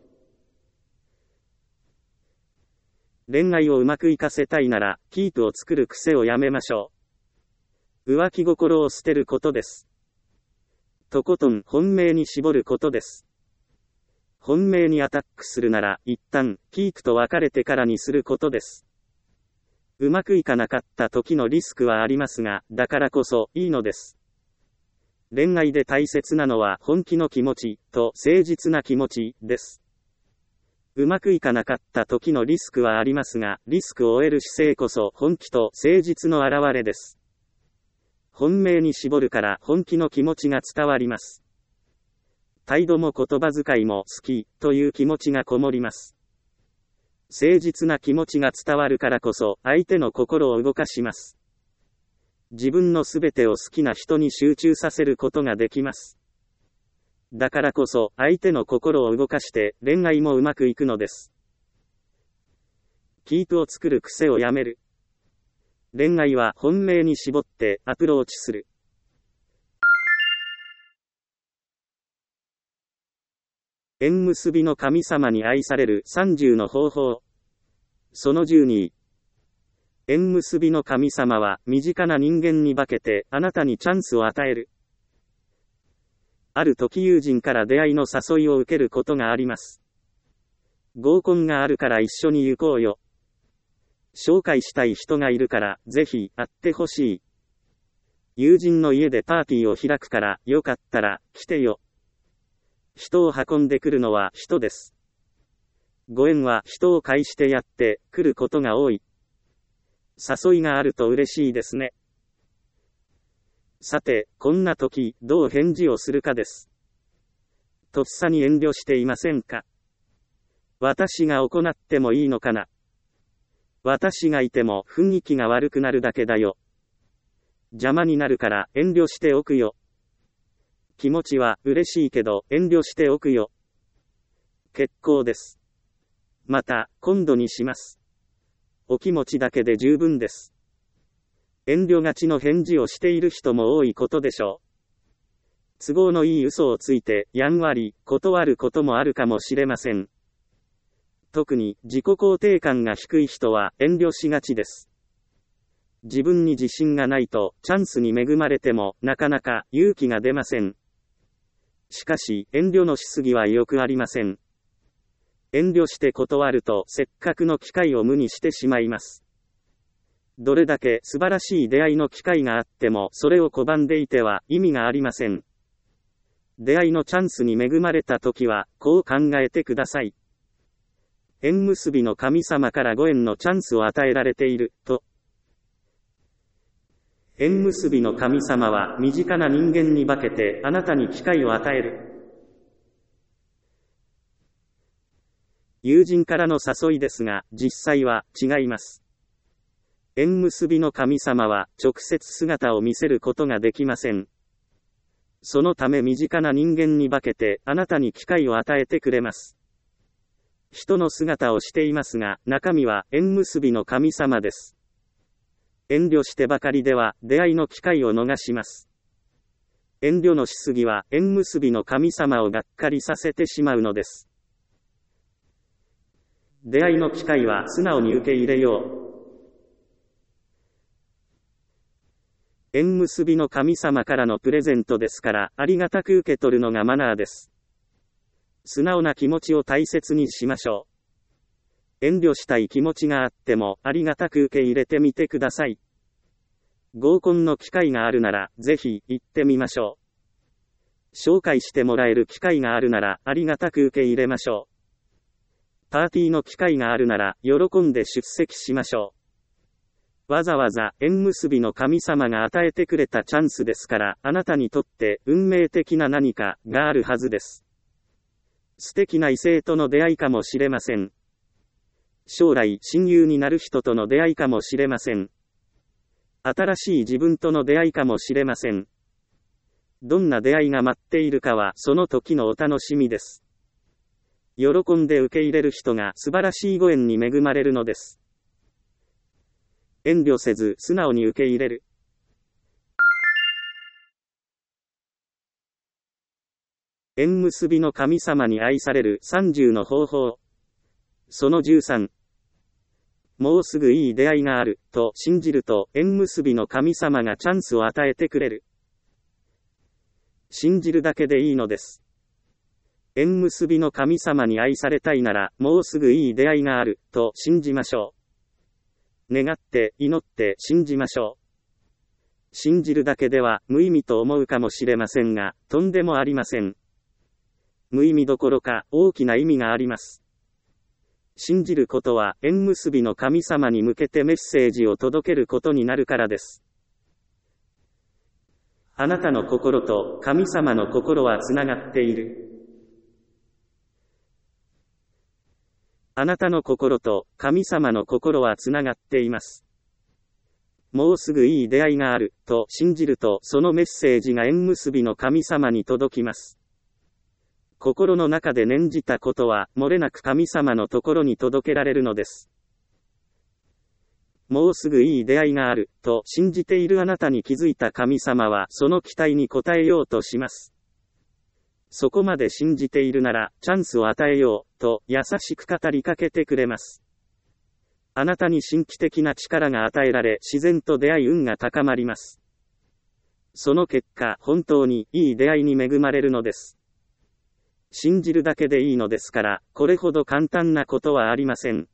恋愛をうまくいかせたいならキープを作る癖をやめましょう。浮気心を捨てることです。とことん本命に絞ることです。本命にアタックするなら一旦キープと別れてからにすることです。うまくいかなかった時のリスクはありますが、だからこそいいのです。恋愛で大切なのは本気の気持ちと誠実な気持ちです。うまくいかなかった時のリスクはありますが、リスクを負える姿勢こそ本気と誠実の表れです。本命に絞るから本気の気持ちが伝わります。態度も言葉遣いも好きという気持ちがこもります。誠実な気持ちが伝わるからこそ相手の心を動かします。自分のすべてを好きな人に集中させることができます。だからこそ相手の心を動かして恋愛もうまくいくのです。 キープを作る癖をやめる。恋愛は本命に絞ってアプローチする。縁結びの神様に愛されるさんじゅうの方法。そのじゅうに。縁結びの神様は身近な人間に化けてあなたにチャンスを与える。ある時友人から出会いの誘いを受けることがあります。合コンがあるから一緒に行こうよ。紹介したい人がいるからぜひ会ってほしい。友人の家でパーティーを開くからよかったら来てよ。人を運んでくるのは人です。ご縁は人を介してやってくることが多い。誘いがあると嬉しいですね。さて、こんな時、どう返事をするかです。とっさに遠慮していませんか？私が行ってもいいのかな？私がいても雰囲気が悪くなるだけだよ。邪魔になるから遠慮しておくよ。気持ちは嬉しいけど遠慮しておくよ。結構です。また、今度にします。お気持ちだけで十分です。遠慮がちの返事をしている人も多いことでしょう。都合のいい嘘をついて、やんわり、断ることもあるかもしれません。特に、自己肯定感が低い人は遠慮しがちです。自分に自信がないと、チャンスに恵まれても、なかなか勇気が出ません。しかし、遠慮のしすぎはよくありません。遠慮して断ると、せっかくの機会を無にしてしまいます。どれだけ素晴らしい出会いの機会があっても、それを拒んでいては意味がありません。出会いのチャンスに恵まれたときは、こう考えてください。縁結びの神様からご縁のチャンスを与えられている、と。縁結びの神様は身近な人間に化けてあなたに機会を与える。友人からの誘いですが、実際は違います。縁結びの神様は直接姿を見せることができません。そのため身近な人間に化けてあなたに機会を与えてくれます。人の姿をしていますが、中身は縁結びの神様です。遠慮してばかりでは出会いの機会を逃します。遠慮のしすぎは縁結びの神様をがっかりさせてしまうのです。出会いの機会は素直に受け入れよう。縁結びの神様からのプレゼントですから、ありがたく受け取るのがマナーです。素直な気持ちを大切にしましょう。遠慮したい気持ちがあっても、ありがたく受け入れてみてください。合コンの機会があるなら、ぜひ行ってみましょう。紹介してもらえる機会があるなら、ありがたく受け入れましょう。パーティーの機会があるなら、喜んで出席しましょう。わざわざ縁結びの神様が与えてくれたチャンスですから、あなたにとって運命的な何かがあるはずです。素敵な異性との出会いかもしれません。将来親友になる人との出会いかもしれません。新しい自分との出会いかもしれません。どんな出会いが待っているかはその時のお楽しみです。喜んで受け入れる人が素晴らしいご縁に恵まれるのです。遠慮せず素直に受け入れる。縁結びの神様に愛されるさんじゅうの方法。そのじゅうさん。もうすぐいい出会いがある、と信じると縁結びの神様がチャンスを与えてくれる。信じるだけでいいのです。縁結びの神様に愛されたいなら、もうすぐいい出会いがある、と信じましょう。願って、祈って、信じましょう。信じるだけでは、無意味と思うかもしれませんが、とんでもありません。無意味どころか、大きな意味があります。信じることは、縁結びの神様に向けてメッセージを届けることになるからです。あなたの心と神様の心はつながっている。あなたの心と神様の心はつながっています。もうすぐいい出会いがある、と信じるとそのメッセージが縁結びの神様に届きます。心の中で念じたことは、漏れなく神様のところに届けられるのです。 もうすぐいい出会いがある、と信じているあなたに気づいた神様はその期待に応えようとします。そこまで信じているなら、チャンスを与えよう、と優しく語りかけてくれます。あなたに神秘的な力が与えられ、自然と出会い運が高まります。その結果、本当にいい出会いに恵まれるのです。信じるだけでいいのですから、これほど簡単なことはありません。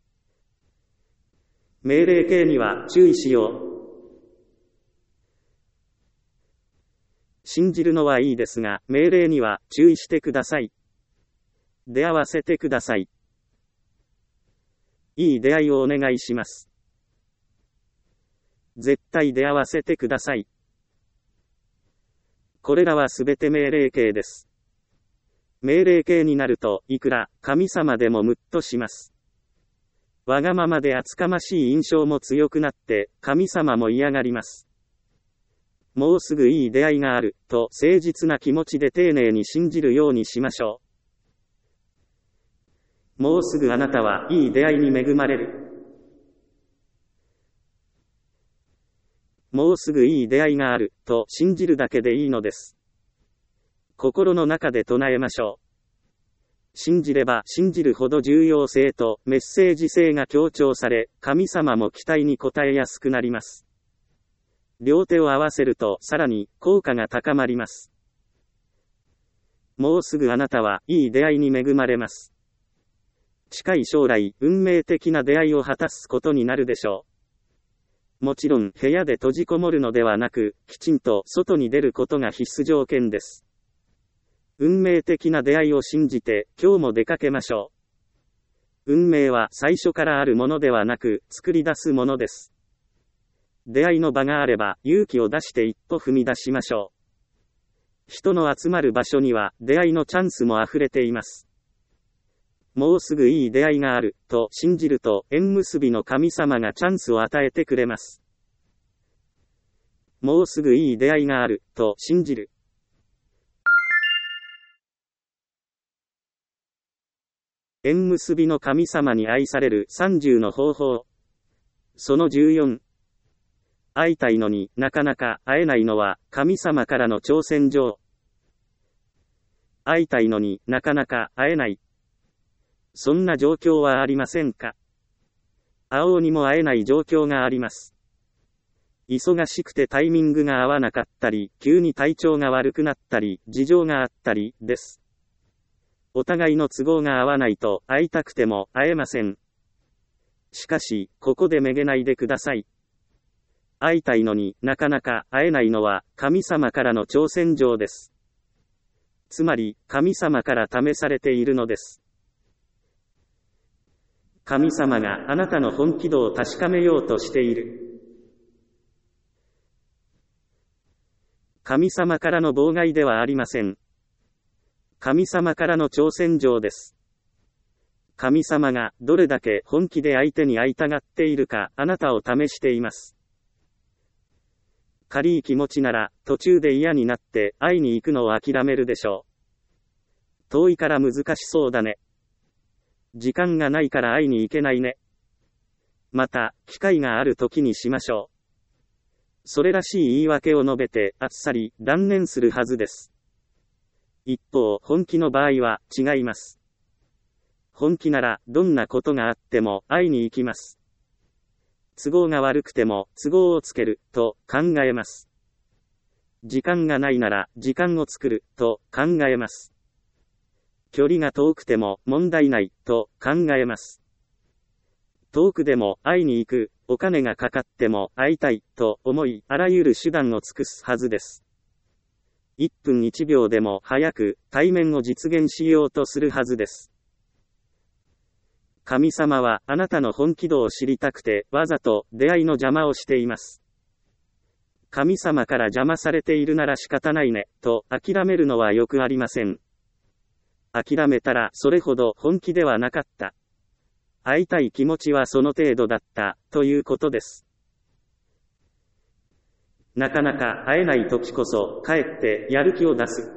命令形には注意しよう。信じるのはいいですが、命令には注意してください。出会わせてください。いい出会いをお願いします。絶対出会わせてください。これらはすべて命令形です。命令形になると、いくら神様でもムッとします。わがままで厚かましい印象も強くなって、神様も嫌がります。もうすぐいい出会いがある、と誠実な気持ちで丁寧に信じるようにしましょう。もうすぐあなたはいい出会いに恵まれる。もうすぐいい出会いがある、と信じるだけでいいのです。心の中で唱えましょう。信じれば信じるほど重要性とメッセージ性が強調され、神様も期待に応えやすくなります。両手を合わせるとさらに効果が高まります。もうすぐあなたはいい出会いに恵まれます。近い将来、運命的な出会いを果たすことになるでしょう。もちろん部屋で閉じこもるのではなく、きちんと外に出ることが必須条件です。運命的な出会いを信じて、今日も出かけましょう。運命は最初からあるものではなく、作り出すものです。出会いの場があれば、勇気を出して一歩踏み出しましょう。人の集まる場所には、出会いのチャンスも溢れています。もうすぐいい出会いがある、と信じると、縁結びの神様がチャンスを与えてくれます。もうすぐいい出会いがある、と信じる。縁結びの神様に愛されるさんじゅうの方法。そのじゅうよん。会いたいのになかなか会えないのは神様からの挑戦状。会いたいのになかなか会えない。そんな状況はありませんか？会おうにも会えない状況があります。忙しくてタイミングが合わなかったり、急に体調が悪くなったり、事情があったりです。お互いの都合が合わないと会いたくても会えません。しかし、ここでめげないでください。会いたいのになかなか会えないのは神様からの挑戦状です。つまり、神様から試されているのです。神様があなたの本気度を確かめようとしている。神様からの妨害ではありません。神様からの挑戦状です。神様がどれだけ本気で相手に会いたがっているか、あなたを試しています。軽い気持ちなら、途中で嫌になって会いに行くのを諦めるでしょう。遠いから難しそうだね。時間がないから会いに行けないね。また、機会がある時にしましょう。それらしい言い訳を述べて、あっさり断念するはずです。一方、本気の場合は違います。本気なら、どんなことがあっても会いに行きます。都合が悪くても都合をつけると考えます。時間がないなら時間を作ると考えます。距離が遠くても問題ないと考えます。遠くでも会いに行く、お金がかかっても会いたいと思い、あらゆる手段を尽くすはずです。いっぷんいちびょうでも早く対面を実現しようとするはずです。神様はあなたの本気度を知りたくてわざと出会いの邪魔をしています。神様から邪魔されているなら仕方ないねと諦めるのはよくありません。諦めたらそれほど本気ではなかった。会いたい気持ちはその程度だったということです。なかなか会えない時こそかえってやる気を出す。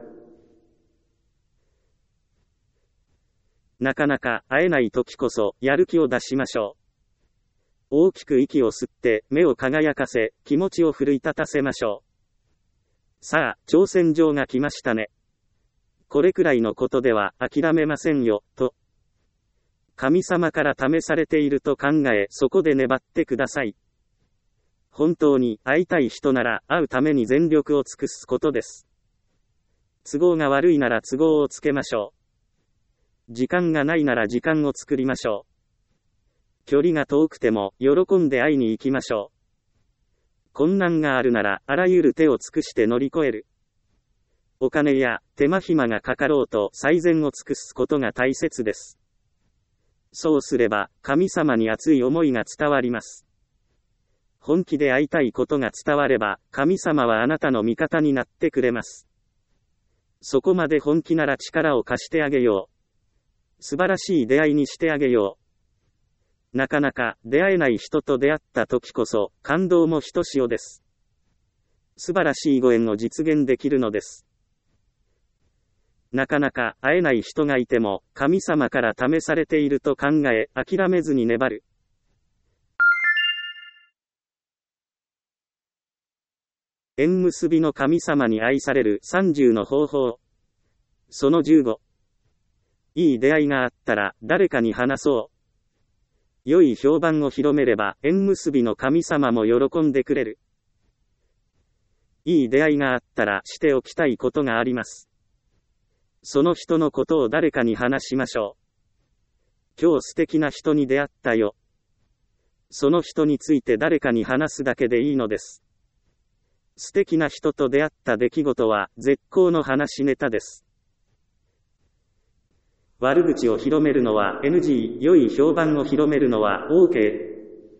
なかなか会えない時こそやる気を出しましょう。 大きく息を吸って目を輝かせ、気持ちを奮い立たせましょう。さあ、挑戦状が来ましたね。これくらいのことでは諦めませんよ、と。神様から試されていると考え、そこで粘ってください。本当に会いたい人なら会うために全力を尽くすことです。都合が悪いなら都合をつけましょう。時間がないなら時間を作りましょう。距離が遠くても喜んで会いに行きましょう。困難があるならあらゆる手を尽くして乗り越える。お金や手間暇がかかろうと最善を尽くすことが大切です。そうすれば神様に熱い思いが伝わります。本気で会いたいことが伝われば神様はあなたの味方になってくれます。そこまで本気なら力を貸してあげよう。素晴らしい出会いにしてあげよう。なかなか出会えない人と出会った時こそ感動もひとしおです。素晴らしいご縁を実現できるのです。なかなか会えない人がいても神様から試されていると考え諦めずに粘る。縁結びの神様に愛されるさんじゅうの方法。そのじゅうご。いい出会いがあったら誰かに話そう。良い評判を広めれば縁結びの神様も喜んでくれる。いい出会いがあったらしておきたいことがあります。その人のことを誰かに話しましょう。今日素敵な人に出会ったよ。その人について誰かに話すだけでいいのです。素敵な人と出会った出来事は絶好の話ネタです。悪口を広めるのは エヌジー、良い評判を広めるのは オーケー。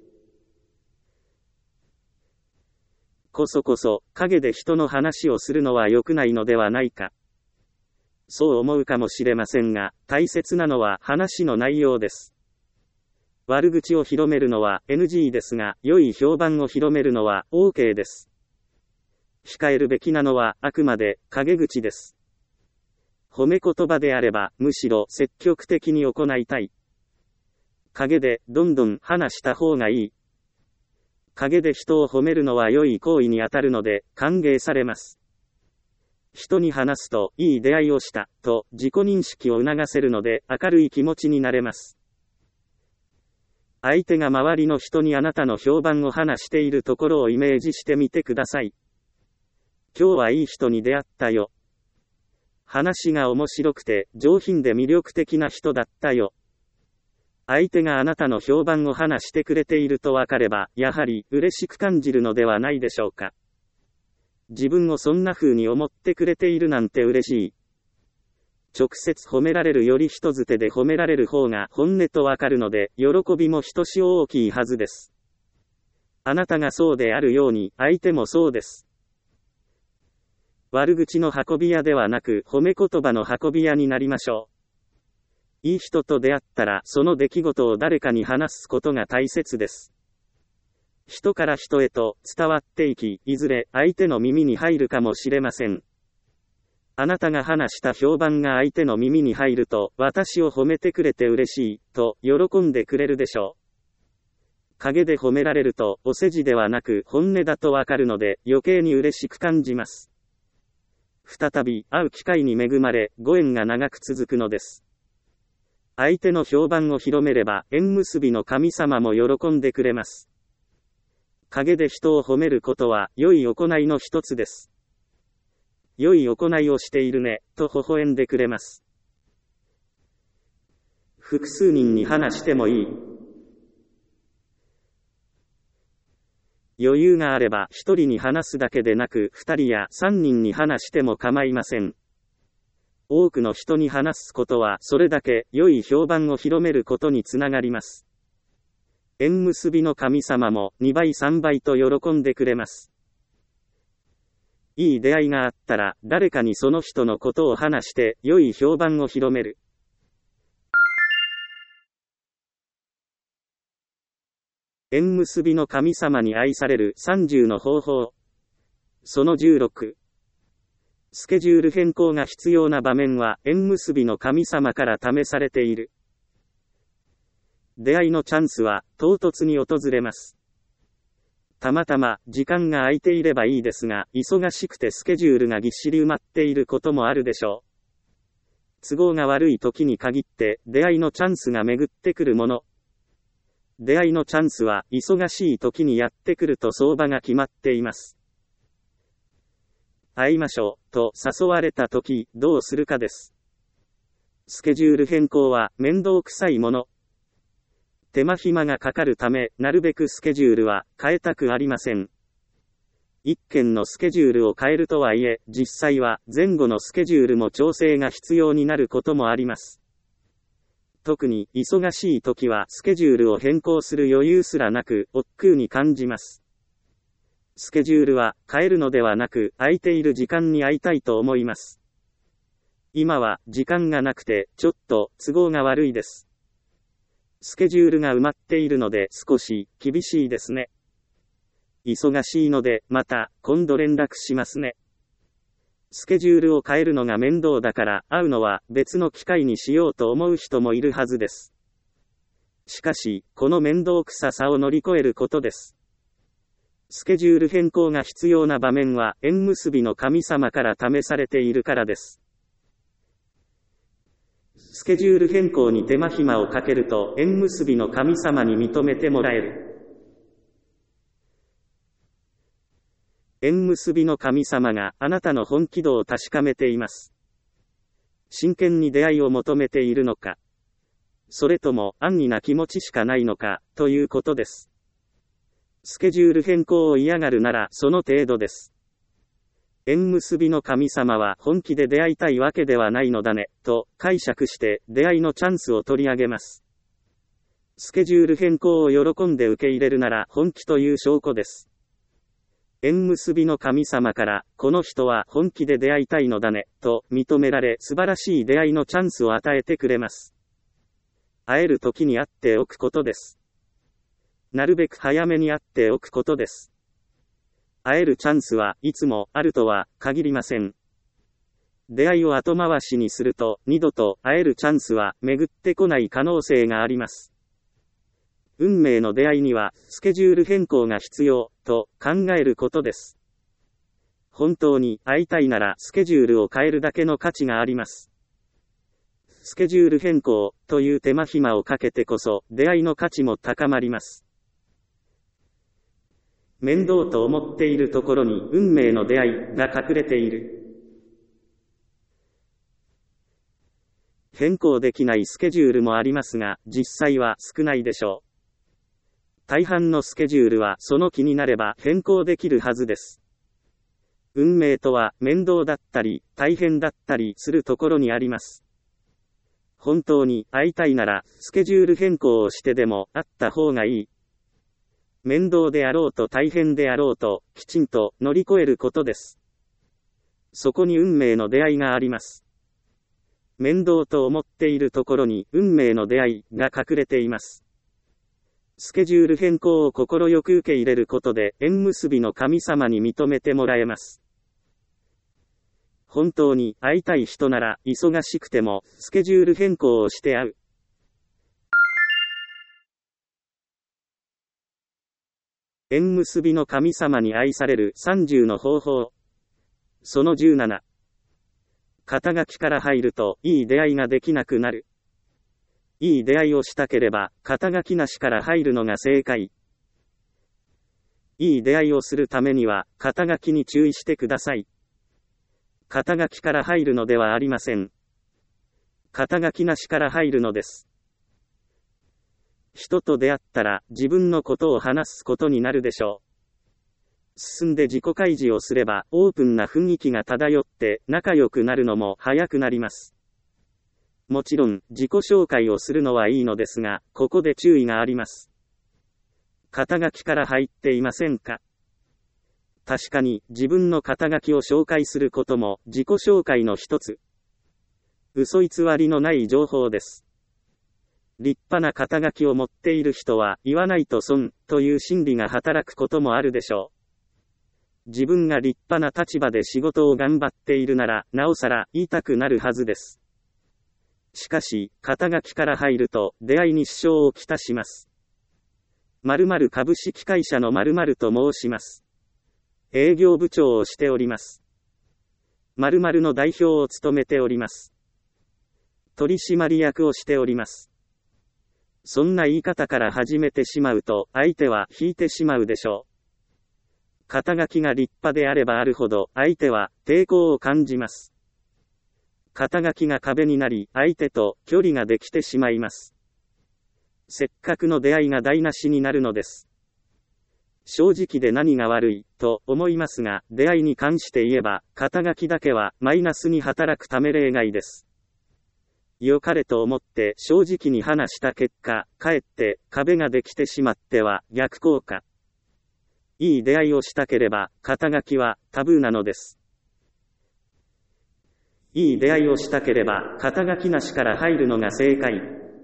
こそこそ、陰で人の話をするのは良くないのではないか。そう思うかもしれませんが、大切なのは話の内容です。悪口を広めるのは エヌジー ですが、良い評判を広めるのは オーケー です。控えるべきなのはあくまで陰口です。褒め言葉であれば、むしろ積極的に行いたい。陰でどんどん話した方がいい。陰で人を褒めるのは良い行為にあたるので、歓迎されます。人に話すと、いい出会いをした、と自己認識を促せるので、明るい気持ちになれます。相手が周りの人にあなたの評判を話しているところをイメージしてみてください。今日はいい人に出会ったよ。話が面白くて上品で魅力的な人だったよ。相手があなたの評判を話してくれているとわかれば、やはり嬉しく感じるのではないでしょうか。自分をそんな風に思ってくれているなんて嬉しい。直接褒められるより人づてで褒められる方が本音とわかるので、喜びもひとしお大きいはずです。あなたがそうであるように、相手もそうです。悪口の運び屋ではなく褒め言葉の運び屋になりましょう。いい人と出会ったらその出来事を誰かに話すことが大切です。人から人へと伝わっていき、いずれ相手の耳に入るかもしれません。あなたが話した評判が相手の耳に入ると、私を褒めてくれて嬉しい、と喜んでくれるでしょう。陰で褒められるとお世辞ではなく本音だとわかるので余計に嬉しく感じます。再び会う機会に恵まれ、ご縁が長く続くのです。相手の評判を広めれば、縁結びの神様も喜んでくれます。陰で人を褒めることは、良い行いの一つです。良い行いをしているね、と微笑んでくれます。複数人に話してもいい。余裕があれば一人に話すだけでなく二人や三人に話しても構いません。多くの人に話すことはそれだけ良い評判を広めることにつながります。縁結びの神様もにばいさんばいと喜んでくれます。いい出会いがあったら誰かにその人のことを話して良い評判を広める。縁結びの神様に愛されるさんじゅうの方法。そのじゅうろく。スケジュール変更が必要な場面は縁結びの神様から試されている。 出会いのチャンスは唐突に訪れます。たまたま時間が空いていればいいですが、忙しくてスケジュールがぎっしり埋まっていることもあるでしょう。都合が悪い時に限って出会いのチャンスが巡ってくるもの。出会いのチャンスは忙しい時にやってくると相場が決まっています。会いましょうと誘われた時どうするかです。スケジュール変更は面倒くさいもの。手間暇がかかるため、なるべくスケジュールは変えたくありません。一件のスケジュールを変えるとはいえ、実際は前後のスケジュールも調整が必要になることもあります。特に忙しい時はスケジュールを変更する余裕すらなく、億劫に感じます。スケジュールは変えるのではなく、空いている時間に会いたいと思います。今は時間がなくて、ちょっと都合が悪いです。スケジュールが埋まっているので少し厳しいですね。忙しいのでまた今度連絡しますね。スケジュールを変えるのが面倒だから会うのは別の機会にしようと思う人もいるはずです。しかし、この面倒くささを乗り越えることです。スケジュール変更が必要な場面は縁結びの神様から試されているからです。スケジュール変更に手間暇をかけると縁結びの神様に認めてもらえる。縁結びの神様があなたの本気度を確かめています。真剣に出会いを求めているのか、それとも安易な気持ちしかないのか、ということです。スケジュール変更を嫌がるならその程度です。縁結びの神様は本気で出会いたいわけではないのだね、と解釈して出会いのチャンスを取り上げます。スケジュール変更を喜んで受け入れるなら本気という証拠です。縁結びの神様から、この人は本気で出会いたいのだね、と認められ素晴らしい出会いのチャンスを与えてくれます。会える時に会っておくことです。なるべく早めに会っておくことです。会えるチャンスはいつもあるとは限りません。出会いを後回しにすると二度と会えるチャンスは巡ってこない可能性があります。運命の出会いにはスケジュール変更が必要と考えることです。本当に会いたいならスケジュールを変えるだけの価値があります。スケジュール変更という手間暇をかけてこそ出会いの価値も高まります。面倒と思っているところに運命の出会いが隠れている。変更できないスケジュールもありますが、実際は少ないでしょう。大半のスケジュールはその気になれば変更できるはずです。運命とは面倒だったり、大変だったりするところにあります。本当に会いたいなら、スケジュール変更をしてでも会った方がいい。面倒であろうと大変であろうと、きちんと乗り越えることです。そこに運命の出会いがあります。面倒と思っているところに運命の出会いが隠れています。スケジュール変更を心よく受け入れることで縁結びの神様に認めてもらえます。本当に会いたい人なら忙しくてもスケジュール変更をして会う。縁結びの神様に愛されるさんじゅうの方法。そのじゅうなな。肩書きから入るといい出会いができなくなる。いい出会いをしたければ肩書きなしから入るのが正解。いい出会いをするためには肩書きに注意してください。肩書きから入るのではありません。肩書きなしから入るのです。人と出会ったら自分のことを話すことになるでしょう。進んで自己開示をすればオープンな雰囲気が漂って仲良くなるのも早くなります。もちろん自己紹介をするのはいいのですが、ここで注意があります。肩書きから入っていませんか？確かに自分の肩書きを紹介することも自己紹介の一つ。嘘偽りのない情報です。立派な肩書きを持っている人は言わないと損という心理が働くこともあるでしょう。自分が立派な立場で仕事を頑張っているならなおさら言いたくなるはずです。 しかし、肩書きから入ると、出会いに支障をきたします。〇〇株式会社の〇〇と申します。営業部長をしております。〇〇の代表を務めております。取締役をしております。そんな言い方から始めてしまうと、相手は引いてしまうでしょう。肩書きが立派であればあるほど、相手は抵抗を感じます。肩書きが壁になり、相手と距離ができてしまいます。せっかくの出会いが台無しになるのです。正直で何が悪い、と思いますが、出会いに関して言えば、肩書きだけはマイナスに働くため例外です。良かれと思って正直に話した結果、かえって壁ができてしまっては逆効果。いい出会いをしたければ、肩書きはタブーなのです。いい出会いをしたければ、肩書きなしから入るのが正解。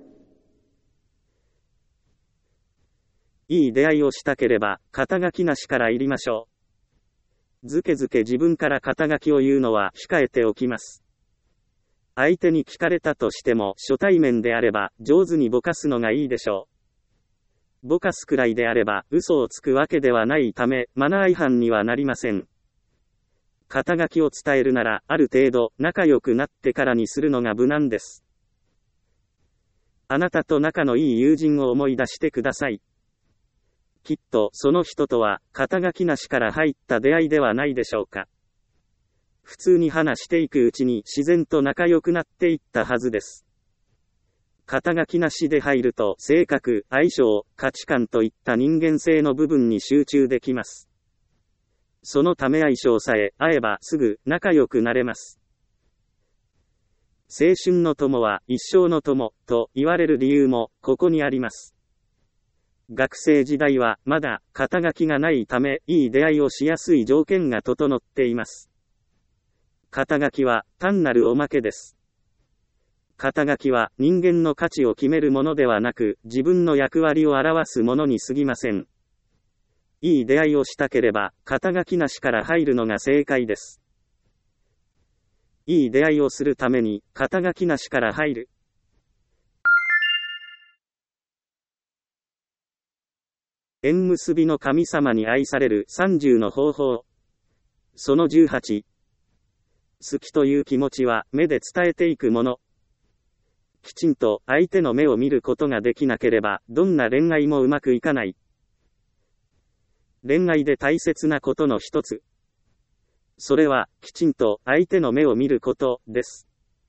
いい出会いをしたければ、肩書きなしから入りましょう。ずけずけ自分から肩書きを言うのは控えておきます。相手に聞かれたとしても、初対面であれば、上手にぼかすのがいいでしょう。ぼかすくらいであれば、嘘をつくわけではないため、マナー違反にはなりません。肩書きを伝えるなら、ある程度、仲良くなってからにするのが無難です。あなたと仲のいい友人を思い出してください。きっと、その人とは、肩書きなしから入った出会いではないでしょうか。普通に話していくうちに自然と仲良くなっていったはずです。肩書きなしで入ると、性格、相性、価値観といった人間性の部分に集中できます。そのため相性さえ合えばすぐ仲良くなれます。青春の友は一生の友と言われる理由もここにあります。学生時代はまだ肩書きがないためいい出会いをしやすい条件が整っています。肩書きは単なるおまけです。肩書きは人間の価値を決めるものではなく自分の役割を表すものに過ぎません。いい出会いをしたければ、肩書きなしから入るのが正解です。いい出会いをするために、肩書きなしから入る。縁結びの神様に愛されるさんじゅうの方法。そのじゅうはち。好きという気持ちは目で伝えていくもの。きちんと相手の目を見ることができなければ、どんな恋愛もうまくいかない。恋愛で大切なことの一つ。それは、きちんと相手の目を見ることです。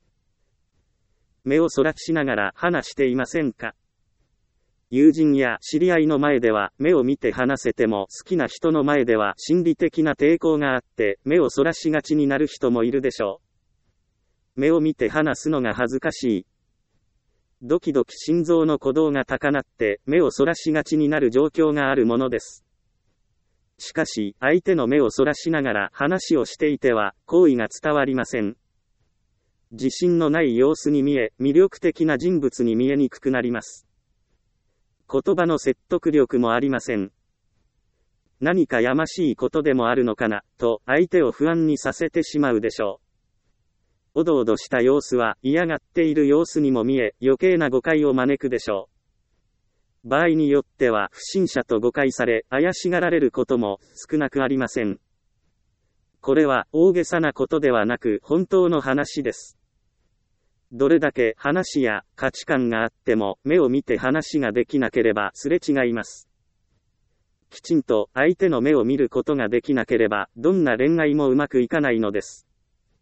目をそらしながら話していませんか？友人や知り合いの前では目を見て話せても好きな人の前では心理的な抵抗があって目をそらしがちになる人もいるでしょう。目を見て話すのが恥ずかしい。ドキドキ心臓の鼓動が高鳴って目をそらしがちになる状況があるものです。しかし、相手の目をそらしながら話をしていては、好意が伝わりません。自信のない様子に見え、魅力的な人物に見えにくくなります。言葉の説得力もありません。何かやましいことでもあるのかな、と相手を不安にさせてしまうでしょう。おどおどした様子は嫌がっている様子にも見え、余計な誤解を招くでしょう。場合によっては不審者と誤解され怪しがられることも少なくありません。これは大げさなことではなく本当の話です。どれだけ話や価値観があっても目を見て話ができなければすれ違います。きちんと相手の目を見ることができなければどんな恋愛もうまくいかないのです。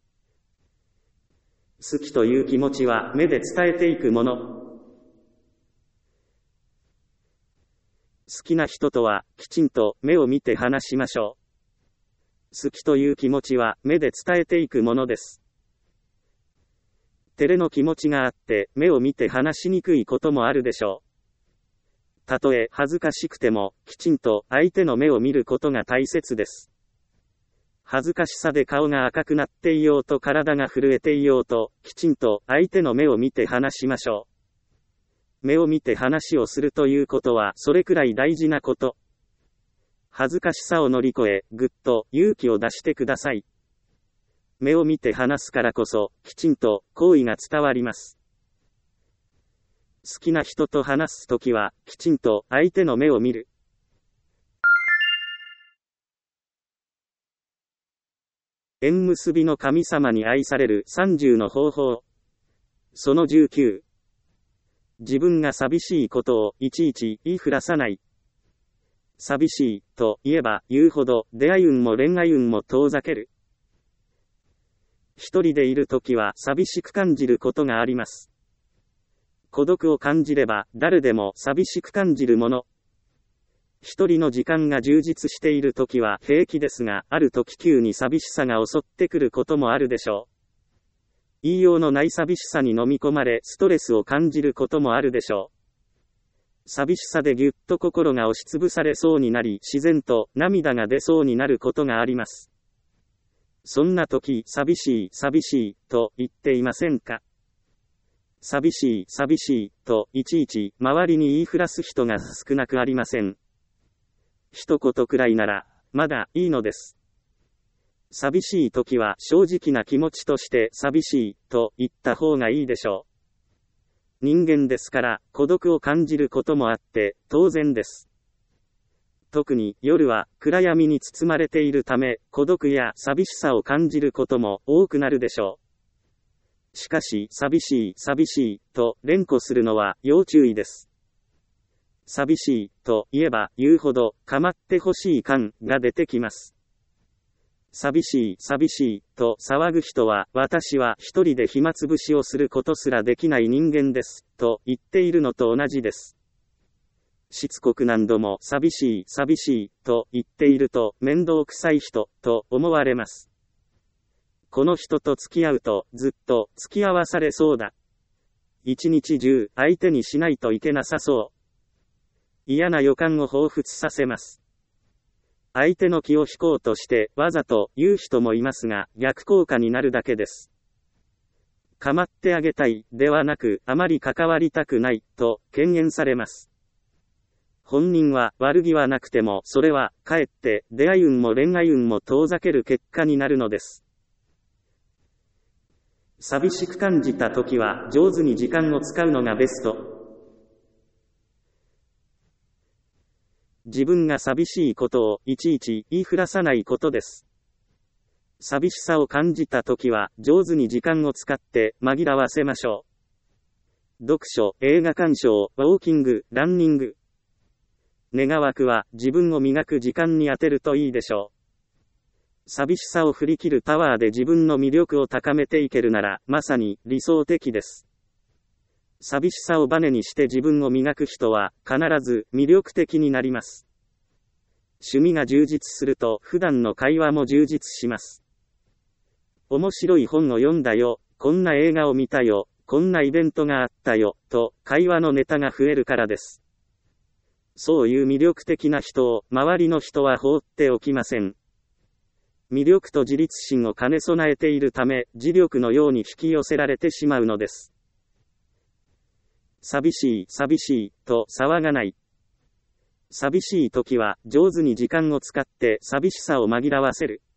好きという気持ちは目で伝えていくもの。好きな人とは、きちんと目を見て話しましょう。好きという気持ちは、目で伝えていくものです。照れの気持ちがあって、目を見て話しにくいこともあるでしょう。たとえ恥ずかしくても、きちんと相手の目を見ることが大切です。恥ずかしさで顔が赤くなっていようと体が震えていようと、きちんと相手の目を見て話しましょう。目を見て話をするということはそれくらい大事なこと。恥ずかしさを乗り越え、ぐっと勇気を出してください。目を見て話すからこそ、きちんと好意が伝わります。 好きな人と話すときは、きちんと相手の目を見る。縁結びの神様に愛されるさんじゅうの方法。そのじゅうきゅう。自分が寂しいことをいちいち言いふらさない。寂しいと言えば言うほど出会い運も恋愛運も遠ざける。一人でいるときは寂しく感じることがあります。孤独を感じれば誰でも寂しく感じるもの。一人の時間が充実しているときは平気ですが、あるとき急に寂しさが襲ってくることもあるでしょう。言いようのない寂しさに飲み込まれストレスを感じることもあるでしょう。寂しさでぎゅっと心が押しつぶされそうになり、自然と涙が出そうになることがあります。そんな時、寂しい、寂しい、と言っていませんか？寂しい、寂しい、といちいち周りに言いふらす人が少なくありません。一言くらいなら、まだいいのです。寂しい時は正直な気持ちとして寂しい、と言った方がいいでしょう。人間ですから孤独を感じることもあって当然です。特に夜は暗闇に包まれているため孤独や寂しさを感じることも多くなるでしょう。しかし寂しい寂しいと連呼するのは要注意です。寂しいと言えば言うほど構ってほしい感が出てきます。寂しい、寂しい、と騒ぐ人は、私は一人で暇つぶしをすることすらできない人間です、と言っているのと同じです。しつこく何度も寂しい、寂しい、と言っていると、面倒くさい人、と思われます。この人と付き合うと、ずっと付き合わされそうだ。一日中、相手にしないといけなさそう。嫌な予感を彷彿させます。相手の気を引こうとしてわざと言う人もいますが、逆効果になるだけです。構ってあげたいではなく、あまり関わりたくないと敬遠されます。本人は悪気はなくても、それはかえって出会い運も恋愛運も遠ざける結果になるのです。寂しく感じたときは上手に時間を使うのがベスト。自分が寂しいことをいちいち言いふらさないことです。寂しさを感じたときは上手に時間を使って紛らわせましょう。読書、映画鑑賞、ウォーキング、ランニング。願わくは自分を磨く時間に当てるといいでしょう。寂しさを振り切るパワーで自分の魅力を高めていけるならまさに理想的です。寂しさをバネにして自分を磨く人は必ず魅力的になります。趣味が充実すると普段の会話も充実します。面白い本を読んだよ、こんな映画を見たよ、こんなイベントがあったよ、と会話のネタが増えるからです。そういう魅力的な人を周りの人は放っておきません。魅力と自立心を兼ね備えているため、磁力のように引き寄せられてしまうのです。寂しい、寂しい、と騒がない。寂しい時は上手に時間を使って寂しさを紛らわせる。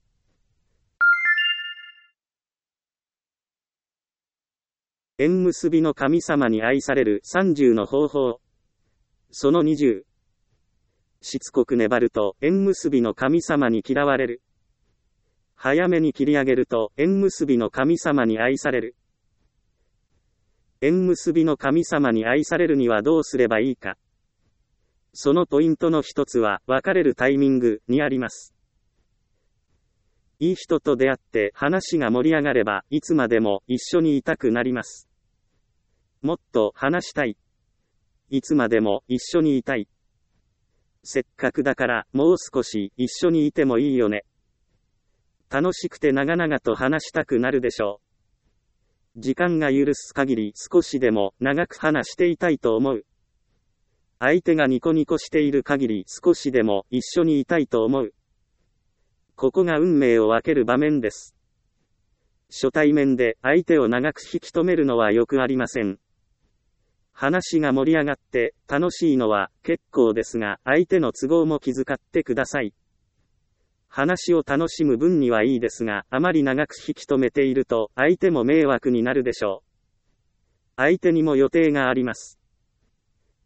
縁結びの神様に愛されるさんじゅうの方法。そのにじゅう。しつこく粘ると縁結びの神様に嫌われる。早めに切り上げると縁結びの神様に愛される。縁結びの神様に愛されるにはどうすればいいか。そのポイントの一つは別れるタイミングにあります。いい人と出会って話が盛り上がればいつまでも一緒にいたくなります。もっと話したい。いつまでも一緒にいたい。せっかくだからもう少し一緒にいてもいいよね。楽しくて長々と話したくなるでしょう。時間が許す限り少しでも長く話していたいと思う。相手がニコニコしている限り少しでも一緒にいたいと思う。ここが運命を分ける場面です。初対面で相手を長く引き止めるのはよくありません。話が盛り上がって楽しいのは結構ですが、相手の都合も気遣ってください。話を楽しむ分にはいいですが、あまり長く引き止めていると相手も迷惑になるでしょう。相手にも予定があります。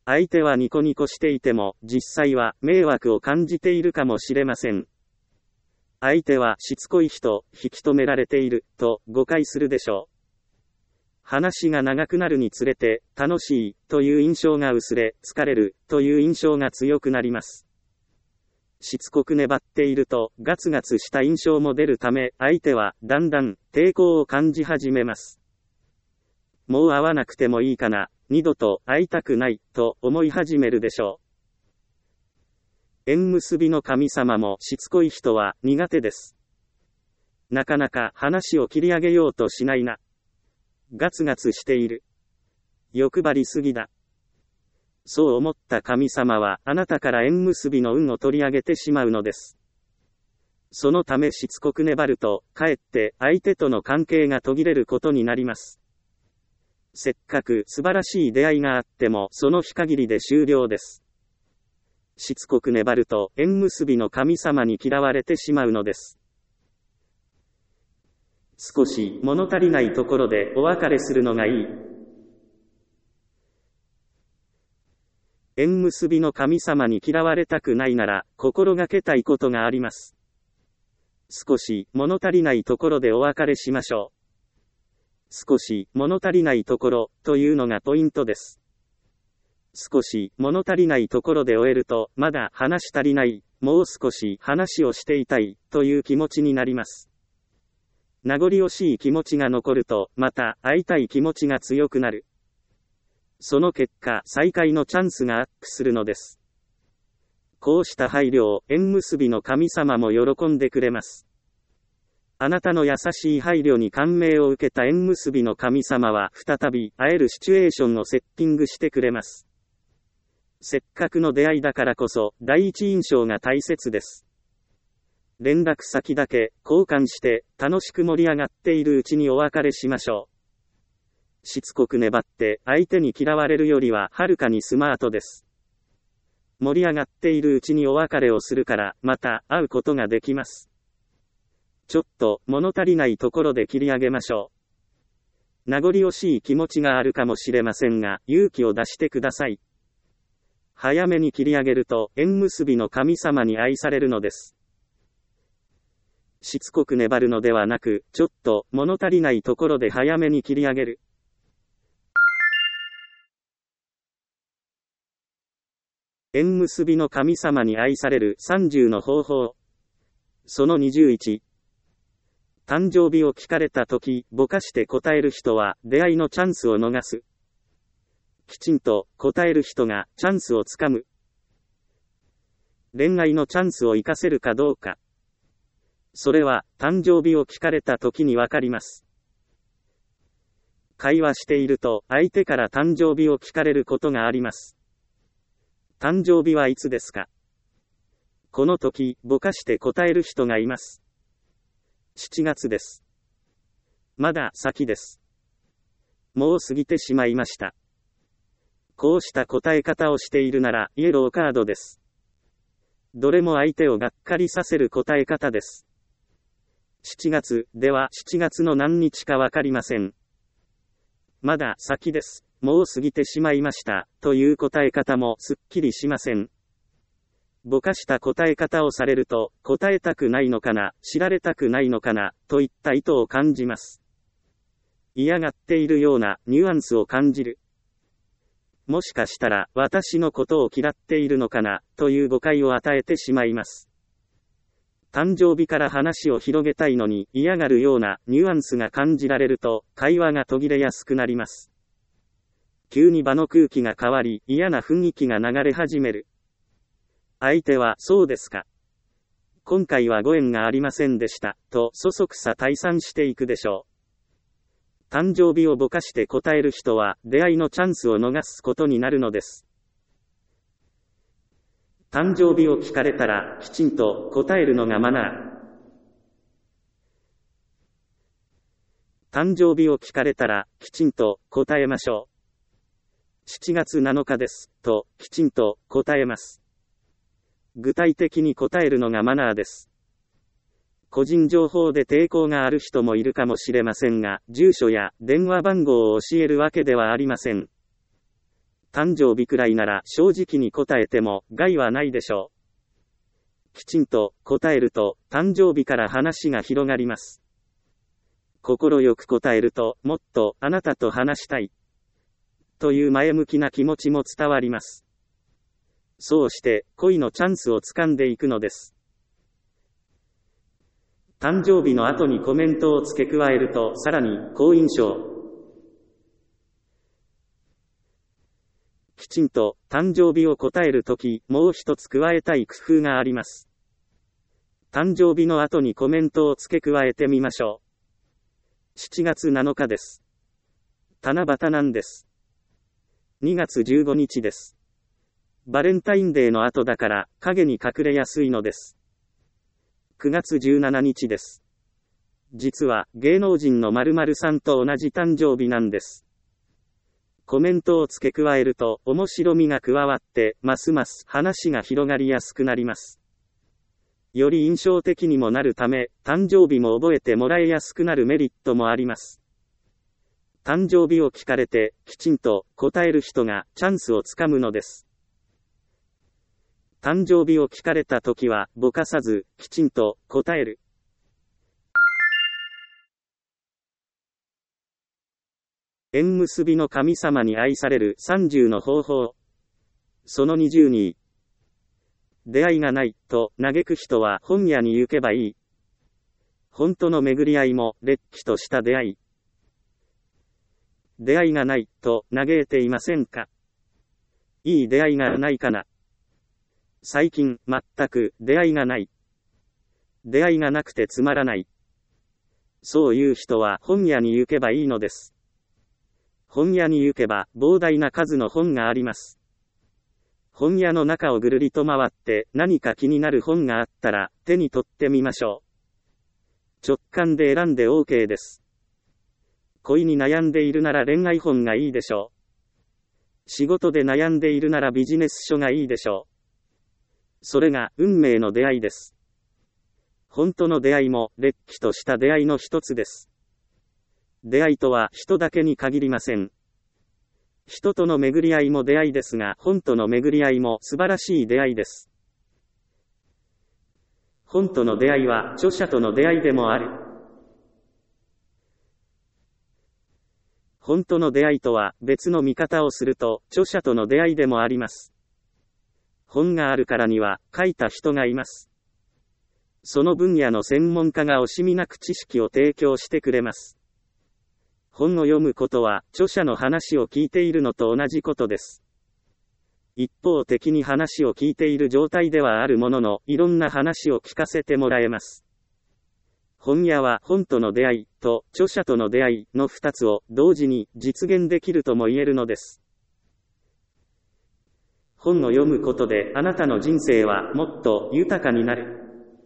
相手はニコニコしていても、実際は迷惑を感じているかもしれません。相手はしつこい人、引き止められている、と誤解するでしょう。話が長くなるにつれて、楽しい、という印象が薄れ、疲れる、という印象が強くなります。しつこく粘っていると、ガツガツした印象も出るため、相手は、だんだん、抵抗を感じ始めます。もう会わなくてもいいかな、二度と会いたくない、と思い始めるでしょう。縁結びの神様もしつこい人は苦手です。なかなか話を切り上げようとしないな。ガツガツしている。欲張りすぎだ。そう思った神様はあなたから縁結びの運を取り上げてしまうのです。そのためしつこく粘ると、かえって相手との関係が途切れることになります。せっかく素晴らしい出会いがあってもその日限りで終了です。しつこく粘ると縁結びの神様に嫌われてしまうのです。少し物足りないところでお別れするのがいい。縁結びの神様に嫌われたくないなら心がけたいことがあります。少し物足りないところでお別れしましょう。少し物足りないところというのがポイントです。少し物足りないところで終えると、まだ話足りない、もう少し話をしていたいという気持ちになります。名残惜しい気持ちが残ると、また会いたい気持ちが強くなる。その結果、再会のチャンスがアップするのです。こうした配慮を縁結びの神様も喜んでくれます。あなたの優しい配慮に感銘を受けた縁結びの神様は再び会えるシチュエーションをセッティングしてくれます。せっかくの出会いだからこそ第一印象が大切です。連絡先だけ交換して楽しく盛り上がっているうちにお別れしましょう。しつこく粘って相手に嫌われるよりははるかにスマートです。盛り上がっているうちにお別れをするからまた会うことができます。ちょっと物足りないところで切り上げましょう。名残惜しい気持ちがあるかもしれませんが、勇気を出してください。早めに切り上げると縁結びの神様に愛されるのです。しつこく粘るのではなく、ちょっと物足りないところで早めに切り上げる。縁結びの神様に愛されるさんじゅうの方法。そのにじゅういち。誕生日を聞かれたとき、ぼかして答える人は出会いのチャンスを逃す。きちんと答える人がチャンスをつかむ。恋愛のチャンスを活かせるかどうか。それは誕生日を聞かれたときにわかります。会話していると相手から誕生日を聞かれることがあります。誕生日はいつですか？この時、ぼかして答える人がいます。しちがつです。まだ先です。もう過ぎてしまいました。こうした答え方をしているなら、イエローカードです。どれも相手をがっかりさせる答え方です。しちがつではしちがつの何日かわかりません。まだ先です。もう過ぎてしまいました。という答え方もすっきりしません。ぼかした答え方をされると、答えたくないのかな、知られたくないのかな、といった意図を感じます。嫌がっているようなニュアンスを感じる。もしかしたら、私のことを嫌っているのかな、という誤解を与えてしまいます。誕生日から話を広げたいのに、嫌がるようなニュアンスが感じられると、会話が途切れやすくなります。急に場の空気が変わり、嫌な雰囲気が流れ始める。相手は、そうですか。今回はご縁がありませんでした、とそそくさ退散していくでしょう。誕生日をぼかして答える人は、出会いのチャンスを逃すことになるのです。誕生日を聞かれたら、きちんと答えるのがマナー。誕生日を聞かれたら、きちんと答えましょう。しちがつなのかです、と、きちんと答えます。具体的に答えるのがマナーです。個人情報で抵抗がある人もいるかもしれませんが、住所や電話番号を教えるわけではありません。 誕生日くらいなら正直に答えても害はないでしょう。きちんと答えると誕生日から話が広がります。心よく答えるともっとあなたと話したいという前向きな気持ちも伝わります。そうして恋のチャンスをつかんでいくのです。誕生日の後にコメントを付け加えるとさらに好印象。きちんと誕生日を答えるとき、もう一つ加えたい工夫があります。誕生日の後にコメントを付け加えてみましょう。しちがつなのかです。七夕なんです。にがつじゅうごにちです。バレンタインデーの後だから影に隠れやすいのです。くがつじゅうしちにちです。実は芸能人の〇〇さんと同じ誕生日なんです。コメントを付け加えると面白みが加わってますます話が広がりやすくなります。より印象的にもなるため、誕生日も覚えてもらいやすくなるメリットもあります。誕生日を聞かれてきちんと答える人がチャンスをつかむのです。誕生日を聞かれたときはぼかさずきちんと答える。縁結びの神様に愛されるさんじゅうの方法。そのにじゅうに。出会いがないと嘆く人は本屋に行けばいい。本当の巡り合いもれっきとした出会い。出会いがないと嘆いていませんか？いい出会いがないかな。最近全く出会いがない。出会いがなくてつまらない。そういう人は本屋に行けばいいのです。本屋に行けば膨大な数の本があります。本屋の中をぐるりと回って何か気になる本があったら手に取ってみましょう。直感で選んで OK です。恋に悩んでいるなら恋愛本がいいでしょう。仕事で悩んでいるならビジネス書がいいでしょう。それが運命の出会いです。本当の出会いもれっきとした出会いの一つです。出会いとは人だけに限りません。人との巡り合いも出会いですが、本との巡り合いも素晴らしい出会いです。本との出会いは著者との出会いでもある。本との出会いとは別の見方をすると著者との出会いでもあります。本があるからには書いた人がいます。その分野の専門家が惜しみなく知識を提供してくれます。本を読むことは著者の話を聞いているのと同じことです。一方的に話を聞いている状態ではあるものの、いろんな話を聞かせてもらえます。本屋は本との出会いと著者との出会いの二つを同時に実現できるとも言えるのです。本を読むことであなたの人生はもっと豊かになる。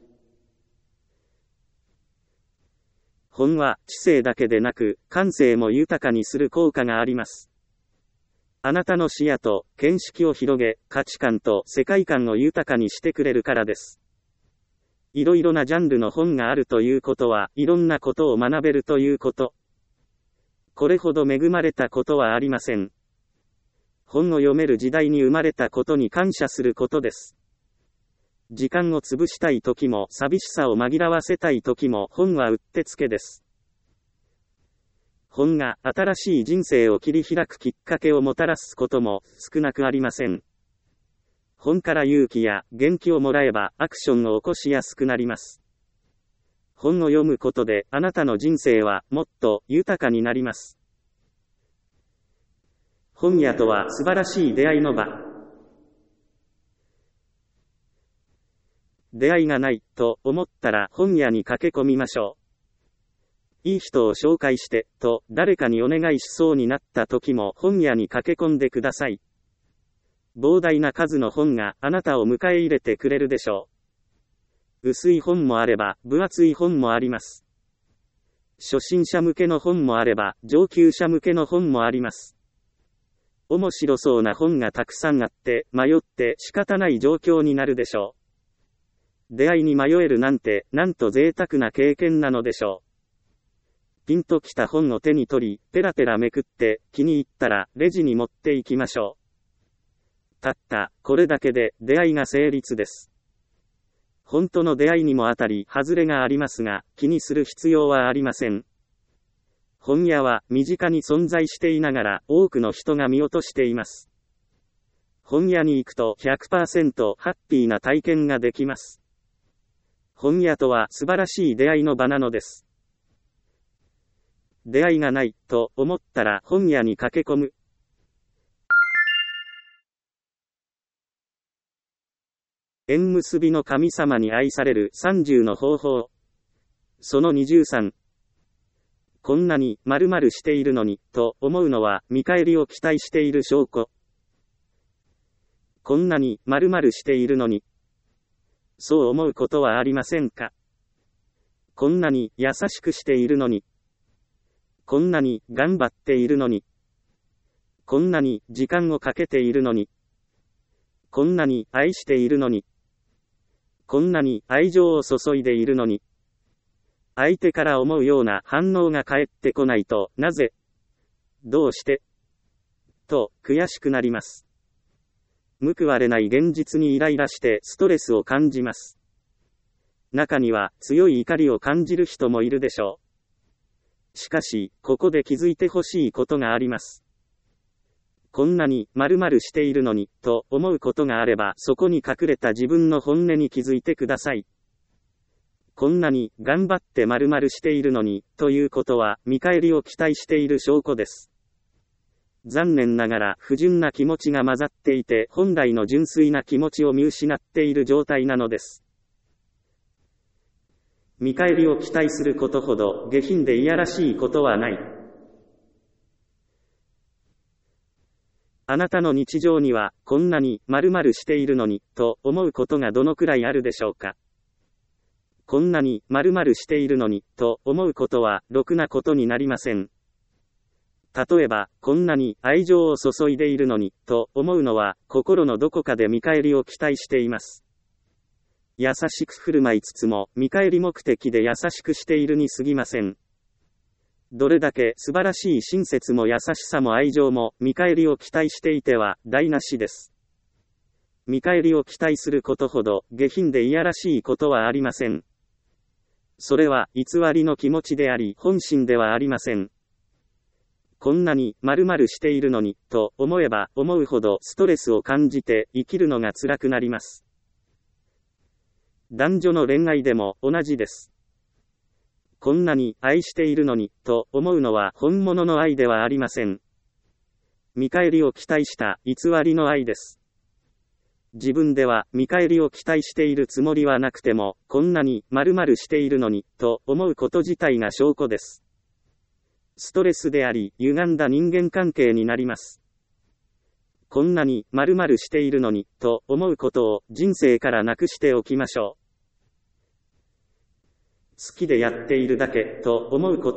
本は知性だけでなく感性も豊かにする効果があります。あなたの視野と見識を広げ、価値観と世界観を豊かにしてくれるからです。いろいろなジャンルの本があるということは、いろんなことを学べるということ。これほど恵まれたことはありません。本を読める時代に生まれたことに感謝することです。時間を潰したい時も寂しさを紛らわせたい時も本はうってつけです。本が新しい人生を切り開くきっかけをもたらすことも少なくありません。本から勇気や元気をもらえばアクションを起こしやすくなります。本を読むことであなたの人生はもっと豊かになります。本屋とは素晴らしい出会いの場。出会いがないと思ったら本屋に駆け込みましょう。いい人を紹介してと誰かにお願いしそうになった時も本屋に駆け込んでください。膨大な数の本があなたを迎え入れてくれるでしょう。薄い本もあれば分厚い本もあります。初心者向けの本もあれば上級者向けの本もあります。面白そうな本がたくさんあって迷って仕方ない状況になるでしょう。出会いに迷えるなんてなんと贅沢な経験なのでしょう。ピンときた本を手に取りペラペラめくって気に入ったらレジに持っていきましょう。 たった、これだけで出会いが成立です。本当の出会いにも当たり外れがありますが、気にする必要はありません。本屋は身近に存在していながら多くの人が見落としています。本屋に行くと ひゃくパーセント ハッピーな体験ができます。本屋とは素晴らしい出会いの場なのです。出会いがないと思ったら本屋に駆け込む。縁結びの神様に愛されるさんじゅうの方法。そのにじゅうさん。こんなに〇〇しているのにと思うのは見返りを期待している証拠。こんなに〇〇しているのに。そう思うことはありませんか？こんなに優しくしているのに。こんなに頑張っているのに。こんなに時間をかけているのに。こんなに愛しているのに。こんなに愛情を注いでいるのに。相手から思うような反応が返ってこないと、なぜ？どうして？と悔しくなります。報われない現実にイライラしてストレスを感じます。中には強い怒りを感じる人もいるでしょう。しかし、ここで気づいてほしいことがあります。こんなに〇〇しているのにと思うことがあれば、そこに隠れた自分の本音に気づいてください。こんなに頑張って〇〇しているのにということは見返りを期待している証拠です。残念ながら不純な気持ちが混ざっていて、本来の純粋な気持ちを見失っている状態なのです。見返りを期待することほど下品でいやらしいことはない。あなたの日常には、こんなに〇〇しているのにと思うことがどのくらいあるでしょうか。こんなに〇〇しているのにと思うことはろくなことになりません。例えば、こんなに愛情を注いでいるのにと思うのは、心のどこかで見返りを期待しています。優しく振る舞いつつも、見返り目的で優しくしているに過ぎません。どれだけ素晴らしい親切も優しさも愛情も見返りを期待していては台無しです。見返りを期待することほど下品でいやらしいことはありません。それは偽りの気持ちであり本心ではありません。こんなに〇〇しているのにと思えば思うほどストレスを感じて生きるのが辛くなります。男女の恋愛でも同じです。こんなに愛しているのにと思うのは本物の愛ではありません。見返りを期待した偽りの愛です。自分では見返りを期待しているつもりはなくても、こんなに〇〇しているのにと思うこと自体が証拠です。ストレスであり歪んだ人間関係になります。こんなに〇〇しているのにと思うことを人生からなくしておきましょう。好きでやっているだけと思うこと。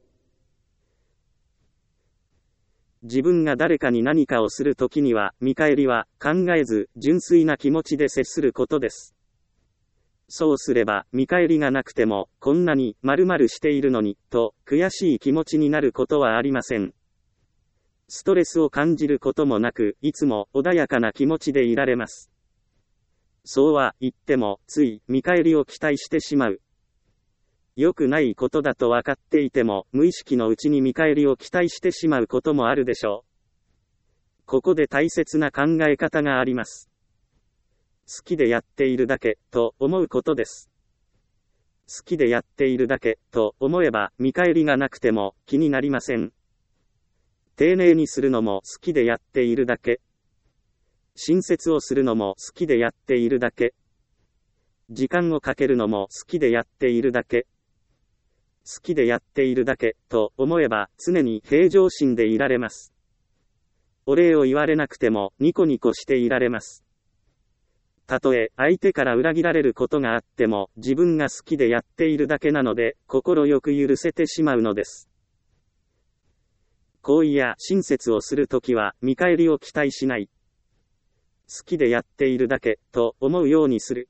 自分が誰かに何かをするときには見返りは考えず純粋な気持ちで接することです。そうすれば見返りがなくてもこんなに〇〇しているのにと悔しい気持ちになることはありません。ストレスを感じることもなくいつも穏やかな気持ちでいられます。そうは言ってもつい見返りを期待してしまう。良くないことだと分かっていても無意識のうちに見返りを期待してしまうこともあるでしょう。ここで大切な考え方があります。好きでやっているだけと思うことです。好きでやっているだけと思えば見返りがなくても気になりません。丁寧にするのも好きでやっているだけ。親切をするのも好きでやっているだけ。時間をかけるのも好きでやっているだけ。好きでやっているだけと思えば常に平常心でいられます。お礼を言われなくてもニコニコしていられます。たとえ相手から裏切られることがあっても自分が好きでやっているだけなので心よく許せてしまうのです。好意や親切をするときは見返りを期待しない。好きでやっているだけと思うようにする。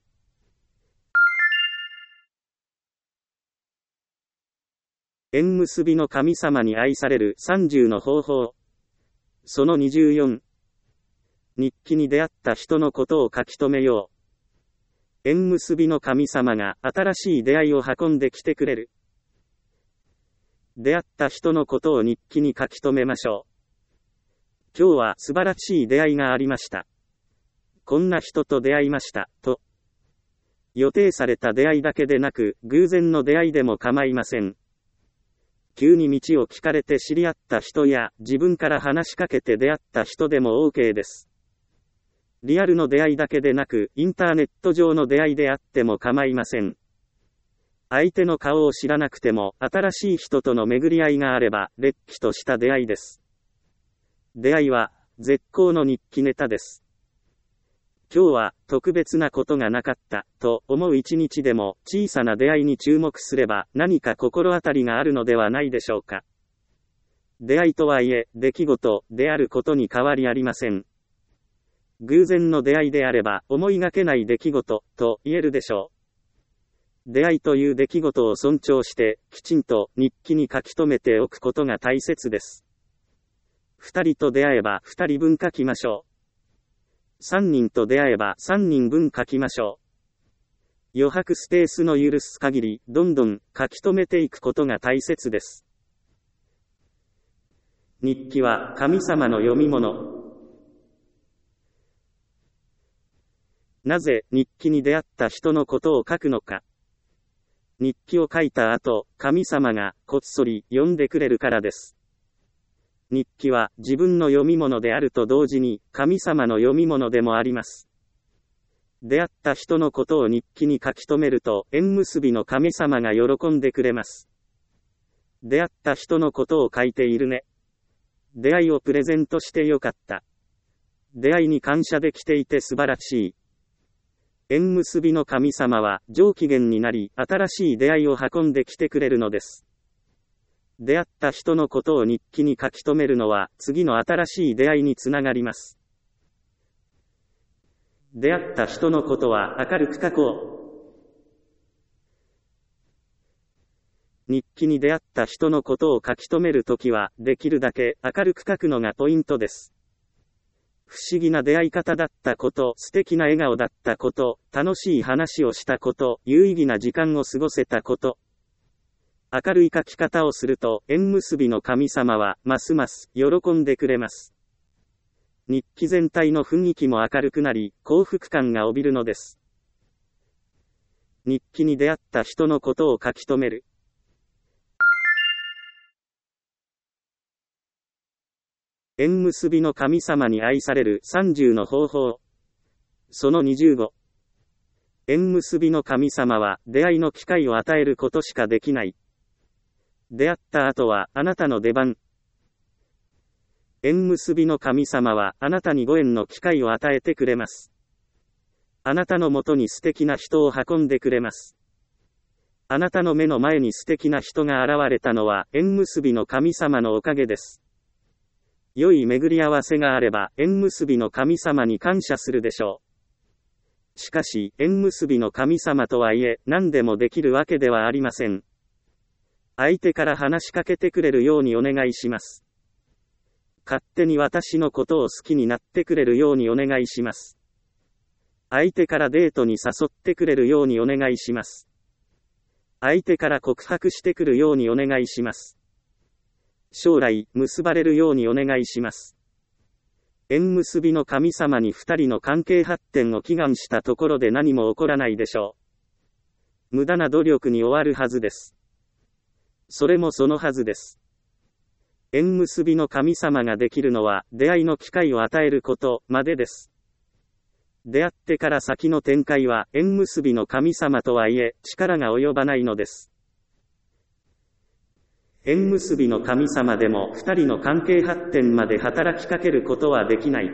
縁結びの神様に愛されるさんじゅうの方法。そのにじゅうよん。 日記に出会った人のことを書き留めよう。縁結びの神様が新しい出会いを運んできてくれる。出会った人のことを日記に書き留めましょう。今日は素晴らしい出会いがありました。こんな人と出会いました、と。予定された出会いだけでなく、偶然の出会いでも構いません。急に道を聞かれて知り合った人や、自分から話しかけて出会った人でも OK です。リアルの出会いだけでなく、インターネット上の出会いであっても構いません。相手の顔を知らなくても、新しい人との巡り合いがあれば、れっきとした出会いです。出会いは、絶好の日記ネタです。今日は、特別なことがなかった、と思う一日でも、小さな出会いに注目すれば、何か心当たりがあるのではないでしょうか。出会いとはいえ、出来事であることに変わりありません。偶然の出会いであれば、思いがけない出来事、と言えるでしょう。出会いという出来事を尊重して、きちんと日記に書き留めておくことが大切です。二人と出会えば二人分書きましょう。三人と出会えば三人分書きましょう。余白スペースの許す限り、どんどん書き留めていくことが大切です。日記は神様の読み物。なぜ日記に出会った人のことを書くのか。日記を書いた後、神様がこっそり読んでくれるからです。日記は自分の読み物であると同時に神様の読み物でもあります。出会った人のことを日記に書き留めると縁結びの神様が喜んでくれます。出会った人のことを書いているね。出会いをプレゼントしてよかった。出会いに感謝できていて素晴らしい。縁結びの神様は上機嫌になり、新しい出会いを運んできてくれるのです。出会った人のことを日記に書き留めるのは、次の新しい出会いにつながります。出会った人のことは明るく書こう。日記に出会った人のことを書き留めるときは、できるだけ明るく書くのがポイントです。不思議な出会い方だったこと、素敵な笑顔だったこと、楽しい話をしたこと、有意義な時間を過ごせたこと。明るい書き方をすると、縁結びの神様は、ますます喜んでくれます。日記全体の雰囲気も明るくなり、幸福感が帯びるのです。日記に出会った人のことを書き留める。縁結びの神様に愛されるさんじゅうの方法。そのにじゅうご。縁結びの神様は出会いの機会を与えることしかできない。出会った後はあなたの出番。縁結びの神様はあなたにご縁の機会を与えてくれます。あなたのもとに素敵な人を運んでくれます。あなたの目の前に素敵な人が現れたのは縁結びの神様のおかげです。良い巡り合わせがあれば、縁結びの神様に感謝するでしょう。しかし、縁結びの神様とはいえ、何でもできるわけではありません。相手から話しかけてくれるようにお願いします。勝手に私のことを好きになってくれるようにお願いします。相手からデートに誘ってくれるようにお願いします。相手から告白してくるようにお願いします。将来、結ばれるようにお願いします。縁結びの神様に二人の関係発展を祈願したところで何も起こらないでしょう。無駄な努力に終わるはずです。それもそのはずです。縁結びの神様ができるのは、出会いの機会を与えることまでです。出会ってから先の展開は、縁結びの神様とはいえ、力が及ばないのです。縁結びの神様でも二人の関係発展まで働きかけることはできない。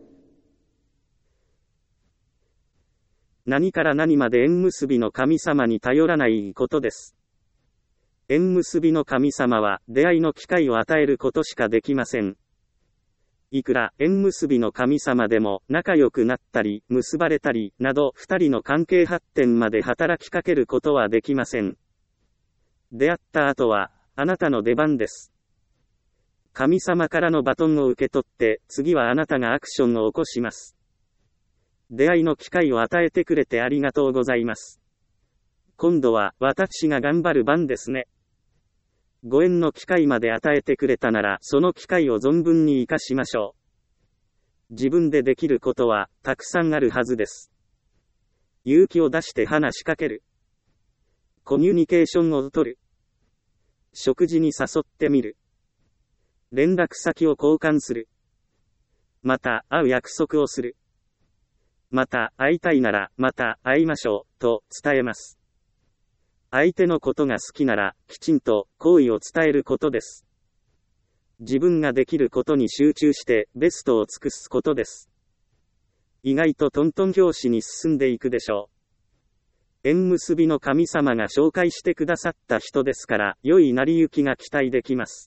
何から何まで縁結びの神様に頼らないことです。縁結びの神様は出会いの機会を与えることしかできません。いくら縁結びの神様でも仲良くなったり結ばれたりなど二人の関係発展まで働きかけることはできません。出会った後はあなたの出番です。 神様からのバトンを受け取って、次はあなたがアクションを起こします。出会いの機会を与えてくれてありがとうございます。今度は私が頑張る番ですね。ご縁の機会まで与えてくれたなら、その機会を存分に活かしましょう。自分でできることはたくさんあるはずです。勇気を出して話しかける。コミュニケーションを取る。食事に誘ってみる。連絡先を交換する。また会う約束をする。また会いたいならまた会いましょうと伝えます。相手のことが好きならきちんと好意を伝えることです。自分ができることに集中してベストを尽くすことです。意外とトントン拍子に進んでいくでしょう。縁結びの神様が紹介してくださった人ですから良い成り行きが期待できます。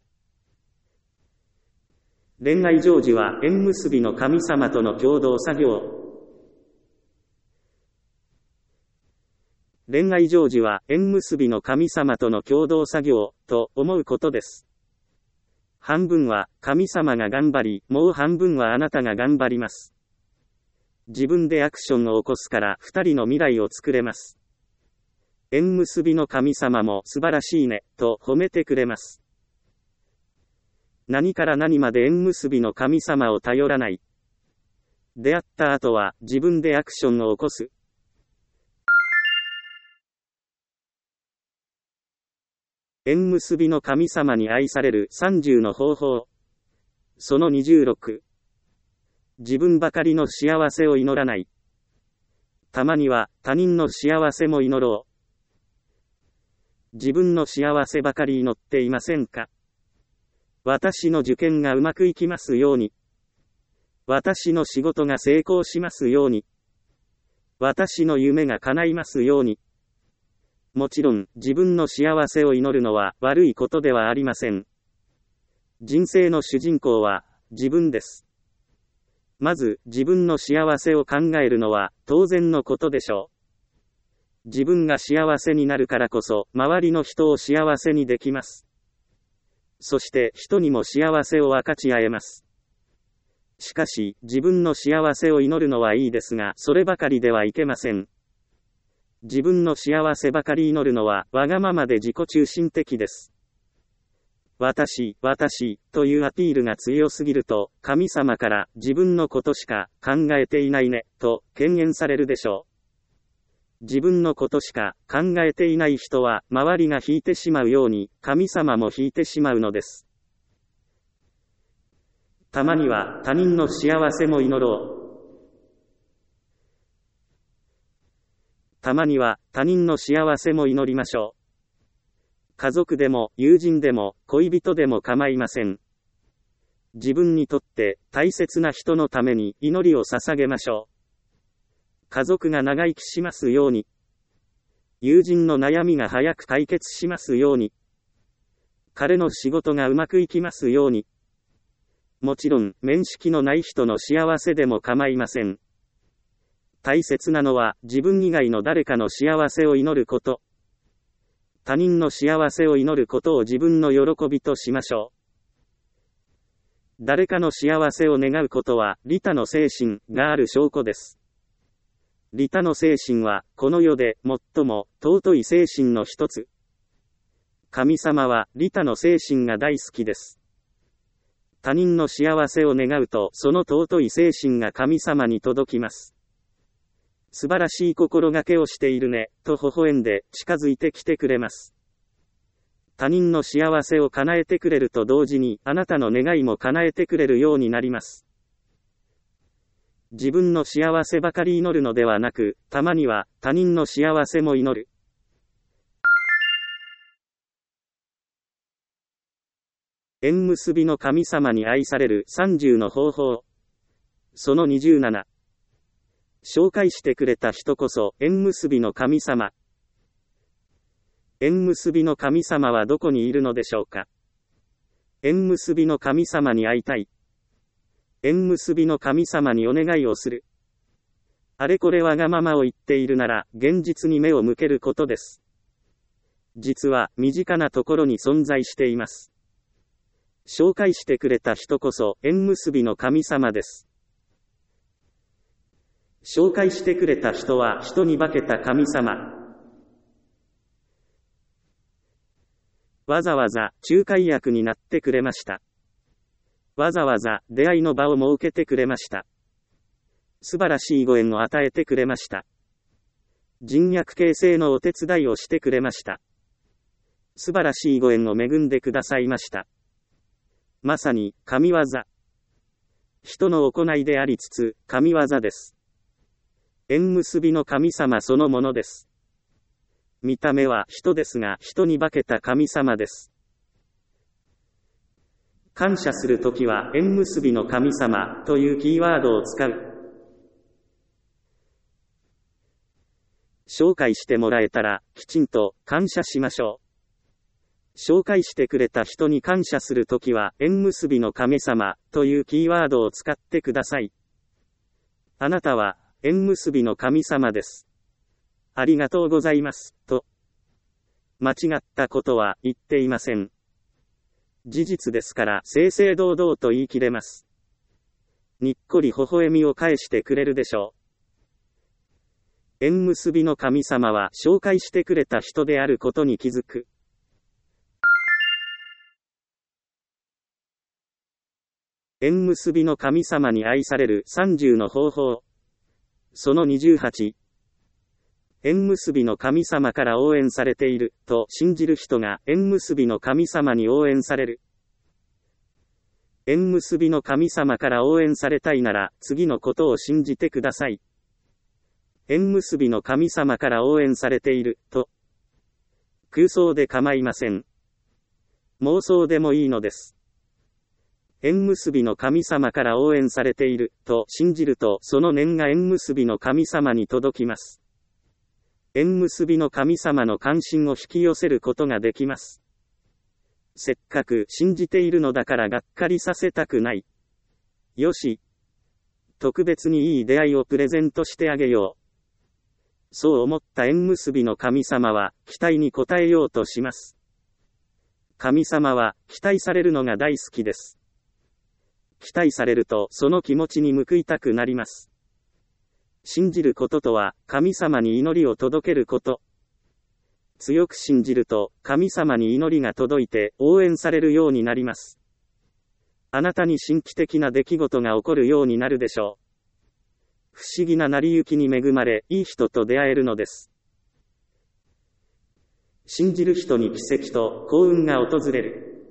恋愛成就は縁結びの神様との共同作業。恋愛成就は縁結びの神様との共同作業と思うことです。半分は神様が頑張り、もう半分はあなたが頑張ります。自分でアクションを起こすから二人の未来を作れます。縁結びの神様も素晴らしいねと褒めてくれます。何から何まで縁結びの神様を頼らない。出会った後は自分でアクションを起こす。縁結びの神様に愛されるさんじゅうの方法。そのにじゅうろく。自分ばかりの幸せを祈らない。たまには他人の幸せも祈ろう。自分の幸せばかり祈っていませんか？私の受験がうまくいきますように。私の仕事が成功しますように。私の夢が叶いますように。もちろん、自分の幸せを祈るのは悪いことではありません。人生の主人公は自分です。まず、自分の幸せを考えるのは当然のことでしょう。自分が幸せになるからこそ、周りの人を幸せにできます。そして人にも幸せを分かち合えます。しかし、自分の幸せを祈るのはいいですが、そればかりではいけません。自分の幸せばかり祈るのは、わがままで自己中心的です。私、私、というアピールが強すぎると、神様から自分のことしか考えていないね、と敬遠されるでしょう。自分のことしか考えていない人は、周りが引いてしまうように、神様も引いてしまうのです。たまには他人の幸せも祈ろう。たまには他人の幸せも祈りましょう。家族でも友人でも恋人でも構いません。自分にとって大切な人のために祈りを捧げましょう。家族が長生きしますように。友人の悩みが早く解決しますように。彼の仕事がうまくいきますように。もちろん、面識のない人の幸せでも構いません。大切なのは、自分以外の誰かの幸せを祈ること。他人の幸せを祈ることを自分の喜びとしましょう。誰かの幸せを願うことは、利他の精神がある証拠です。利他の精神は、この世で最も尊い精神の一つ。神様は利他の精神が大好きです。他人の幸せを願うと、その尊い精神が神様に届きます。素晴らしい心がけをしているね、と微笑んで近づいてきてくれます。他人の幸せを叶えてくれると同時に、あなたの願いも叶えてくれるようになります。自分の幸せばかり祈るのではなく、たまには他人の幸せも祈る。縁結びの神様に愛されるさんじゅうの方法。そのにじゅうなな。紹介してくれた人こそ縁結びの神様。縁結びの神様はどこにいるのでしょうか。縁結びの神様に会いたい。縁結びの神様にお願いをする。あれこれわがままを言っているなら、現実に目を向けることです。実は、身近なところに存在しています。 紹介してくれた人こそ縁結びの神様です。紹介してくれた人は人に化けた神様。わざわざ仲介役になってくれました。わざわざ出会いの場を設けてくれました。素晴らしいご縁を与えてくれました。人脈形成のお手伝いをしてくれました。素晴らしいご縁を恵んでくださいました。まさに神業。人の行いでありつつ神業です。縁結びの神様そのものです。見た目は人ですが人に化けた神様です。感謝するときは縁結びの神様というキーワードを使う。紹介してもらえたらきちんと感謝しましょう。紹介してくれた人に感謝するときは縁結びの神様というキーワードを使ってください。あなたは縁結びの神様です。ありがとうございます、と。間違ったことは言っていません。事実ですから正々堂々と言い切れます。にっこり微笑みを返してくれるでしょう。縁結びの神様は紹介してくれた人であることに気づく。縁結びの神様に愛されるさんじゅうの方法。そのにじゅうはち。縁結びの神様から応援されていると信じる人が縁結びの神様に応援される。縁結びの神様から応援されたいなら次のことを信じてください。縁結びの神様から応援されていると。空想で構いません。妄想でもいいのです。縁結びの神様から応援されていると信じるとその念が縁結びの神様に届きます。縁結びの神様の関心を引き寄せることができます。せっかく信じているのだからがっかりさせたくない。よし。特別にいい出会いをプレゼントしてあげよう。そう思った縁結びの神様は期待に応えようとします。神様は期待されるのが大好きです。期待されるとその気持ちに報いたくなります。信じることとは神様に祈りを届けること。強く信じると神様に祈りが届いて応援されるようになります。あなたに神秘的な出来事が起こるようになるでしょう。不思議な成り行きに恵まれ、いい人と出会えるのです。信じる人に奇跡と幸運が訪れる。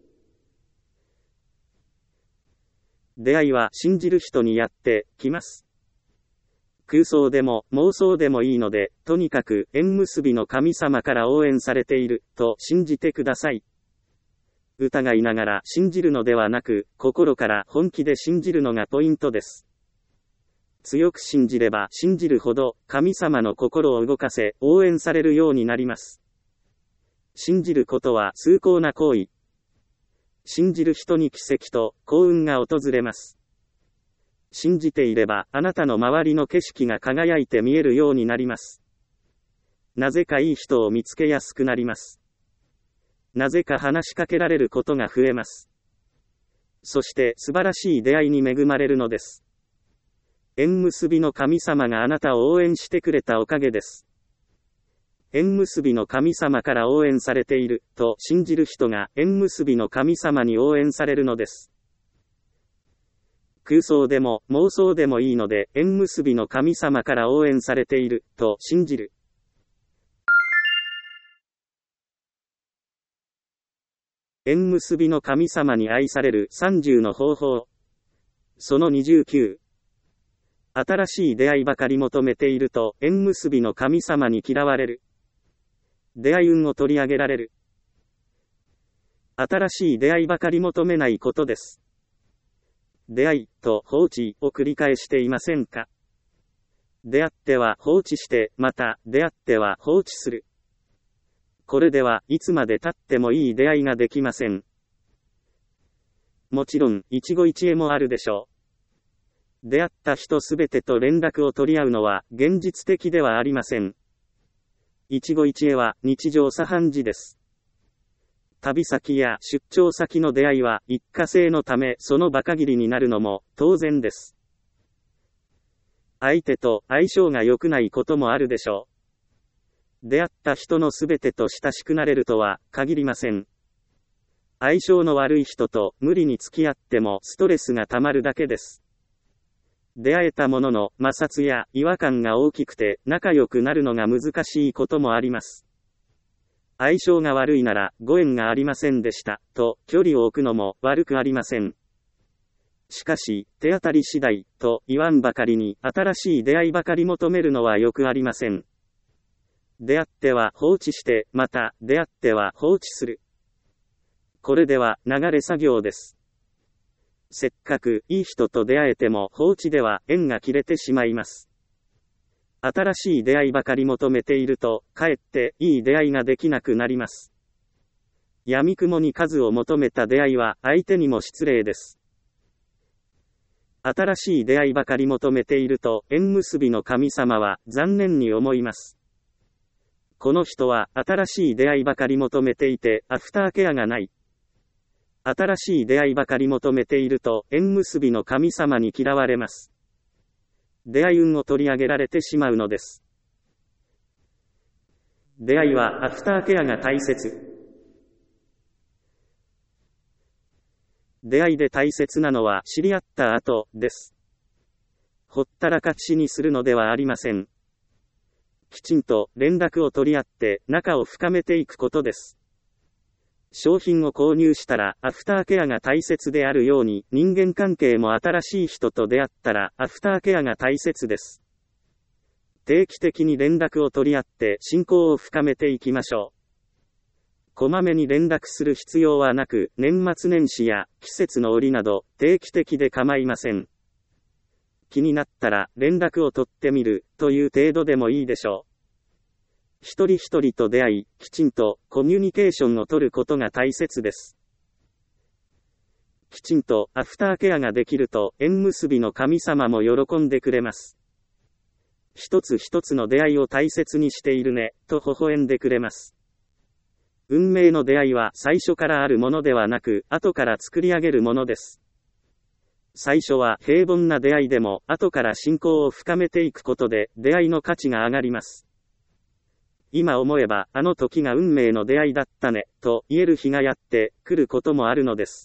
出会いは信じる人にやってきます。空想でも妄想でもいいので、とにかく縁結びの神様から応援されていると信じてください。疑いながら信じるのではなく、心から本気で信じるのがポイントです。強く信じれば信じるほど神様の心を動かせ、応援されるようになります。信じることは崇高な行為。信じる人に奇跡と幸運が訪れます。信じていればあなたの周りの景色が輝いて見えるようになります。なぜかいい人を見つけやすくなります。なぜか話しかけられることが増えます。そして素晴らしい出会いに恵まれるのです。縁結びの神様があなたを応援してくれたおかげです。縁結びの神様から応援されていると信じる人が縁結びの神様に応援されるのです。空想でも妄想でもいいので縁結びの神様から応援されていると信じる。縁結びの神様に愛されるさんじゅうの方法。そのにじゅうきゅう。新しい出会いばかり求めていると縁結びの神様に嫌われる。出会い運を取り上げられる。新しい出会いばかり求めないことです。出会いと放置を繰り返していませんか？出会っては放置して、また出会っては放置する。これではいつまで経ってもいい出会いができません。もちろん一期一会もあるでしょう。出会った人すべてと連絡を取り合うのは現実的ではありません。一期一会は日常茶飯事です。 旅先や出張先の出会いは一過性のためその場限りになるのも当然です。相手と相性が良くないこともあるでしょう。出会った人のすべてと親しくなれるとは限りません。相性の悪い人と無理に付き合ってもストレスがたまるだけです。出会えたものの摩擦や違和感が大きくて仲良くなるのが難しいこともあります。相性が悪いならご縁がありませんでしたと距離を置くのも悪くありません。しかし手当たり次第と言わんばかりに新しい出会いばかり求めるのはよくありません。出会っては放置してまた出会っては放置する。これでは流れ作業です。せっかくいい人と出会えても放置では縁が切れてしまいます。新しい出会いばかり求めていると、かえっていい出会いができなくなります。闇雲に数を求めた出会いは相手にも失礼です。新しい出会いばかり求めていると、縁結びの神様は残念に思います。この人は新しい出会いばかり求めていて、アフターケアがない。新しい出会いばかり求めていると、縁結びの神様に嫌われます。出会い運を取り上げられてしまうのです。出会いはアフターケアが大切。出会いで大切なのは知り合った後です。ほったらかしにするのではありません。きちんと連絡を取り合って仲を深めていくことです。商品を購入したらアフターケアが大切であるように、人間関係も新しい人と出会ったらアフターケアが大切です。定期的に連絡を取り合って親交を深めていきましょう。こまめに連絡する必要はなく、年末年始や季節の折など定期的で構いません。気になったら連絡を取ってみるという程度でもいいでしょう。一人一人と出会い、きちんとコミュニケーションを取ることが大切です。きちんとアフターケアができると、縁結びの神様も喜んでくれます。一つ一つの出会いを大切にしているね、と微笑んでくれます。運命の出会いは最初からあるものではなく、後から作り上げるものです。最初は平凡な出会いでも、後から信仰を深めていくことで、出会いの価値が上がります。今思えば、あの時が運命の出会いだったね、と言える日がやってくることもあるのです。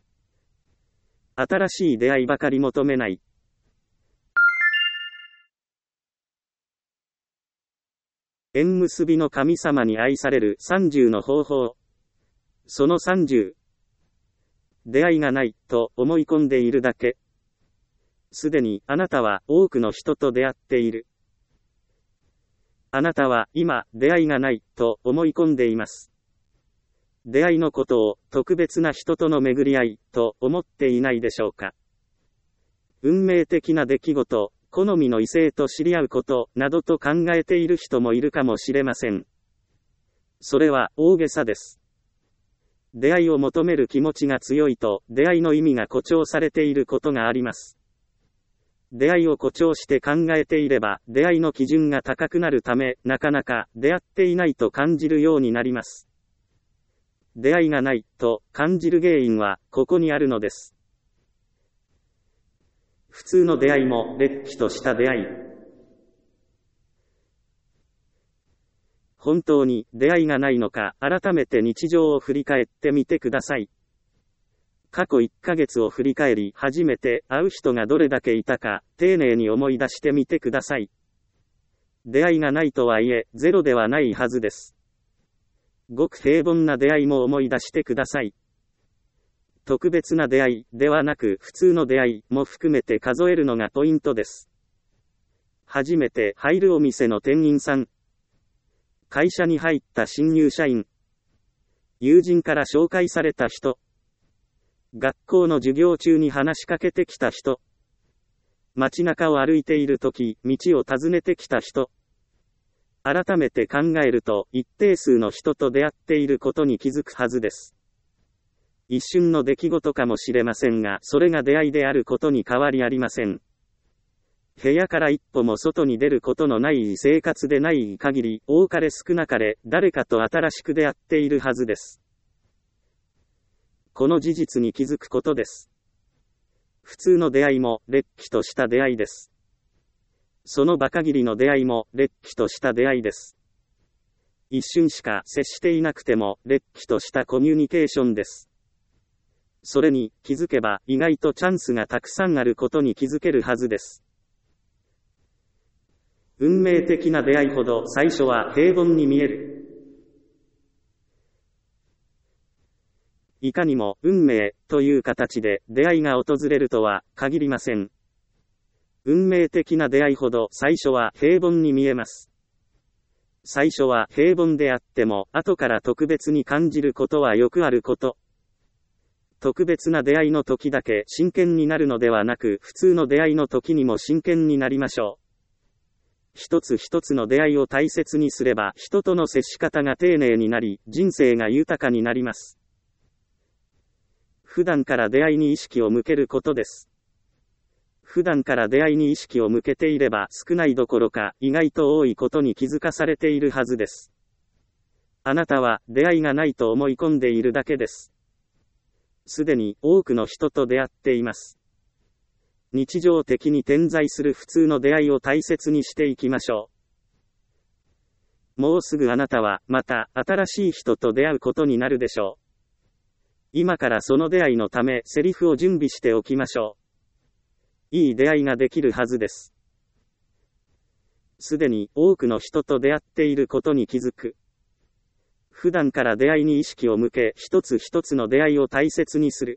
新しい出会いばかり求めない。縁結びの神様に愛されるさんじゅうの方法。そのさんじゅう。出会いがない、と思い込んでいるだけ。すでに、あなたは多くの人と出会っている。あなたは今、出会いがない、と思い込んでいます。出会いのことを、特別な人との巡り合い、と思っていないでしょうか。運命的な出来事、好みの異性と知り合うこと、などと考えている人もいるかもしれません。それは大げさです。出会いを求める気持ちが強いと、出会いの意味が誇張されていることがあります。出会いを誇張して考えていれば、出会いの基準が高くなるため、なかなか出会っていないと感じるようになります。出会いがないと感じる原因は、ここにあるのです。普通の出会いも、れっきとした出会い。本当に出会いがないのか、改めて日常を振り返ってみてください。過去いっかげつを振り返り、初めて会う人がどれだけいたか、丁寧に思い出してみてください。出会いがないとはいえ、ゼロではないはずです。ごく平凡な出会いも思い出してください。特別な出会いではなく、普通の出会いも含めて数えるのがポイントです。初めて入るお店の店員さん。会社に入った新入社員。友人から紹介された人。学校の授業中に話しかけてきた人。街中を歩いているとき、道を尋ねてきた人。改めて考えると、一定数の人と出会っていることに気づくはずです。一瞬の出来事かもしれませんが、それが出会いであることに変わりありません。部屋から一歩も外に出ることのない生活でない限り、多かれ少なかれ、誰かと新しく出会っているはずです。 この事実に気づくことです。普通の出会いも、れっきとした出会いです。その場限りの出会いも、れっきとした出会いです。一瞬しか接していなくても、れっきとしたコミュニケーションです。それに、気づけば、意外とチャンスがたくさんあることに気づけるはずです。運命的な出会いほど最初は平凡に見える。いかにも運命という形で出会いが訪れるとは限りません。運命的な出会いほど最初は平凡に見えます。最初は平凡であっても後から特別に感じることはよくあること。特別な出会いの時だけ真剣になるのではなく、普通の出会いの時にも真剣になりましょう。一つ一つの出会いを大切にすれば、人との接し方が丁寧になり、人生が豊かになります。普段から出会いに意識を向けることです。普段から出会いに意識を向けていれば、少ないどころか、意外と多いことに気づかされているはずです。あなたは、出会いがないと思い込んでいるだけです。すでに、多くの人と出会っています。日常的に点在する普通の出会いを大切にしていきましょう。もうすぐあなたは、また、新しい人と出会うことになるでしょう。今からその出会いのため、セリフを準備しておきましょう。いい出会いができるはずです。すでに、多くの人と出会っていることに気づく。普段から出会いに意識を向け、一つ一つの出会いを大切にする。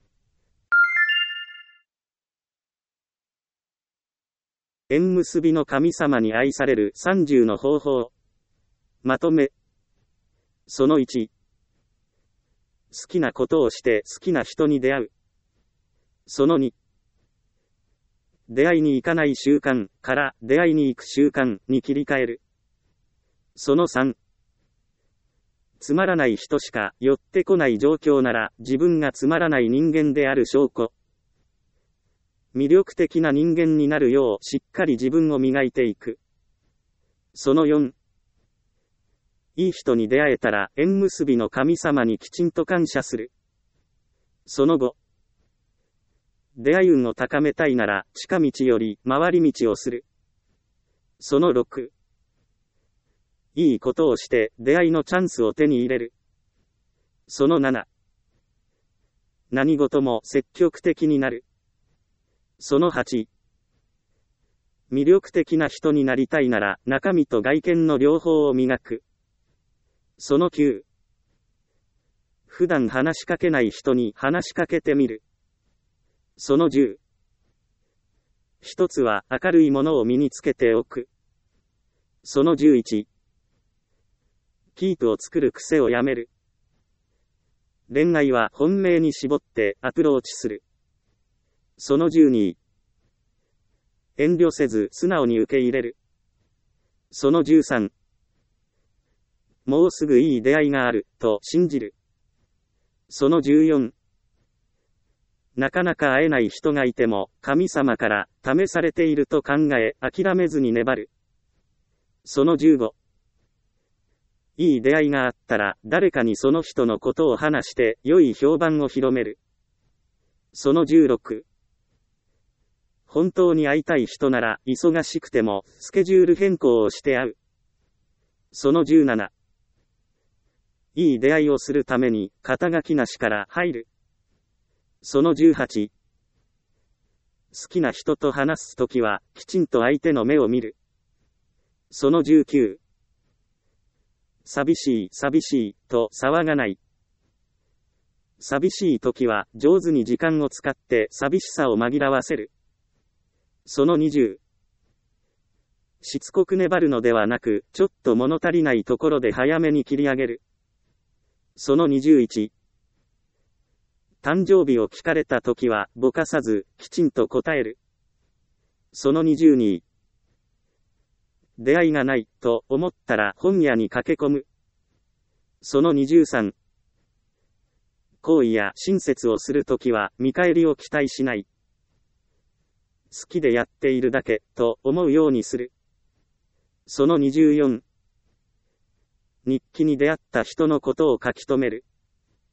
縁結びの神様に愛されるさんじゅうの方法。まとめ。そのいち。好きなことをして好きな人に出会う。そのに。出会いに行かない習慣から出会いに行く習慣に切り替える。そのさん。つまらない人しか寄ってこない状況なら自分がつまらない人間である証拠。魅力的な人間になるようしっかり自分を磨いていく。そのよん。いい人に出会えたら縁結びの神様にきちんと感謝する。そのご。出会い運を高めたいなら近道より回り道をする。そのろく。いいことをして出会いのチャンスを手に入れる。そのなな。何事も積極的になる。そのはち。魅力的な人になりたいなら中身と外見の両方を磨く。そのきゅう。普段話しかけない人に話しかけてみる。そのじゅう。一つは明るいものを身につけておく。そのじゅういち。キープを作る癖をやめる。恋愛は本命に絞ってアプローチする。そのじゅうに。遠慮せず素直に受け入れる。そのじゅうさん。もうすぐいい出会いがあると信じる。そのじゅうよん。なかなか会えない人がいても神様から試されていると考え諦めずに粘る。そのじゅうご。いい出会いがあったら誰かにその人のことを話して良い評判を広める。そのじゅうろく。本当に会いたい人なら忙しくてもスケジュール変更をして会う。そのじゅうなな。いい出会いをするために肩書きなしから入る。そのじゅうはち。好きな人と話すときはきちんと相手の目を見る。そのじゅうきゅう。寂しい寂しいと騒がない。寂しいときは上手に時間を使って寂しさを紛らわせる。そのにじゅう。しつこく粘るのではなく、ちょっと物足りないところで早めに切り上げる。そのにじゅういち。誕生日を聞かれたときは、ぼかさず、きちんと答える。そのにじゅうに。出会いがない、と思ったら本屋に駆け込む。そのにじゅうさん。好意や親切をするときは、見返りを期待しない。好きでやっているだけ、と思うようにする。そのにじゅうよん。日記に出会った人のことを書き留める。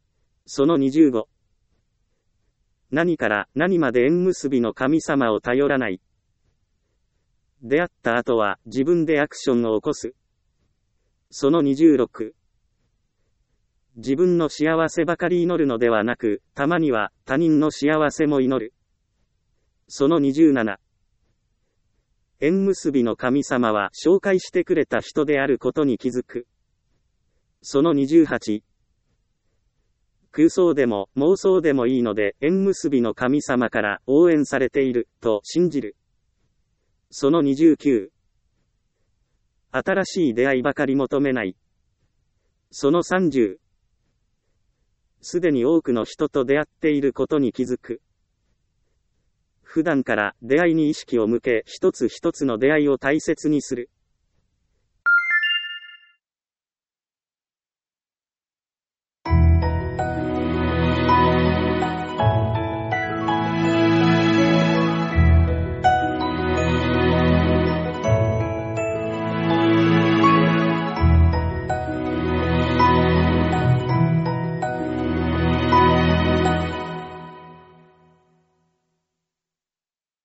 そのにじゅうご。何から何まで縁結びの神様を頼らない。出会った後は自分でアクションを起こす。そのにじゅうろく。自分の幸せばかり祈るのではなく、たまには他人の幸せも祈る。そのにじゅうなな。縁結びの神様は紹介してくれた人であることに気づく。そのにじゅうはち。空想でも妄想でもいいので縁結びの神様から応援されていると信じる。そのにじゅうきゅう。新しい出会いばかり求めない。そのさんじゅう。すでに多くの人と出会っていることに気づく。普段から出会いに意識を向け、一つ一つの出会いを大切にする。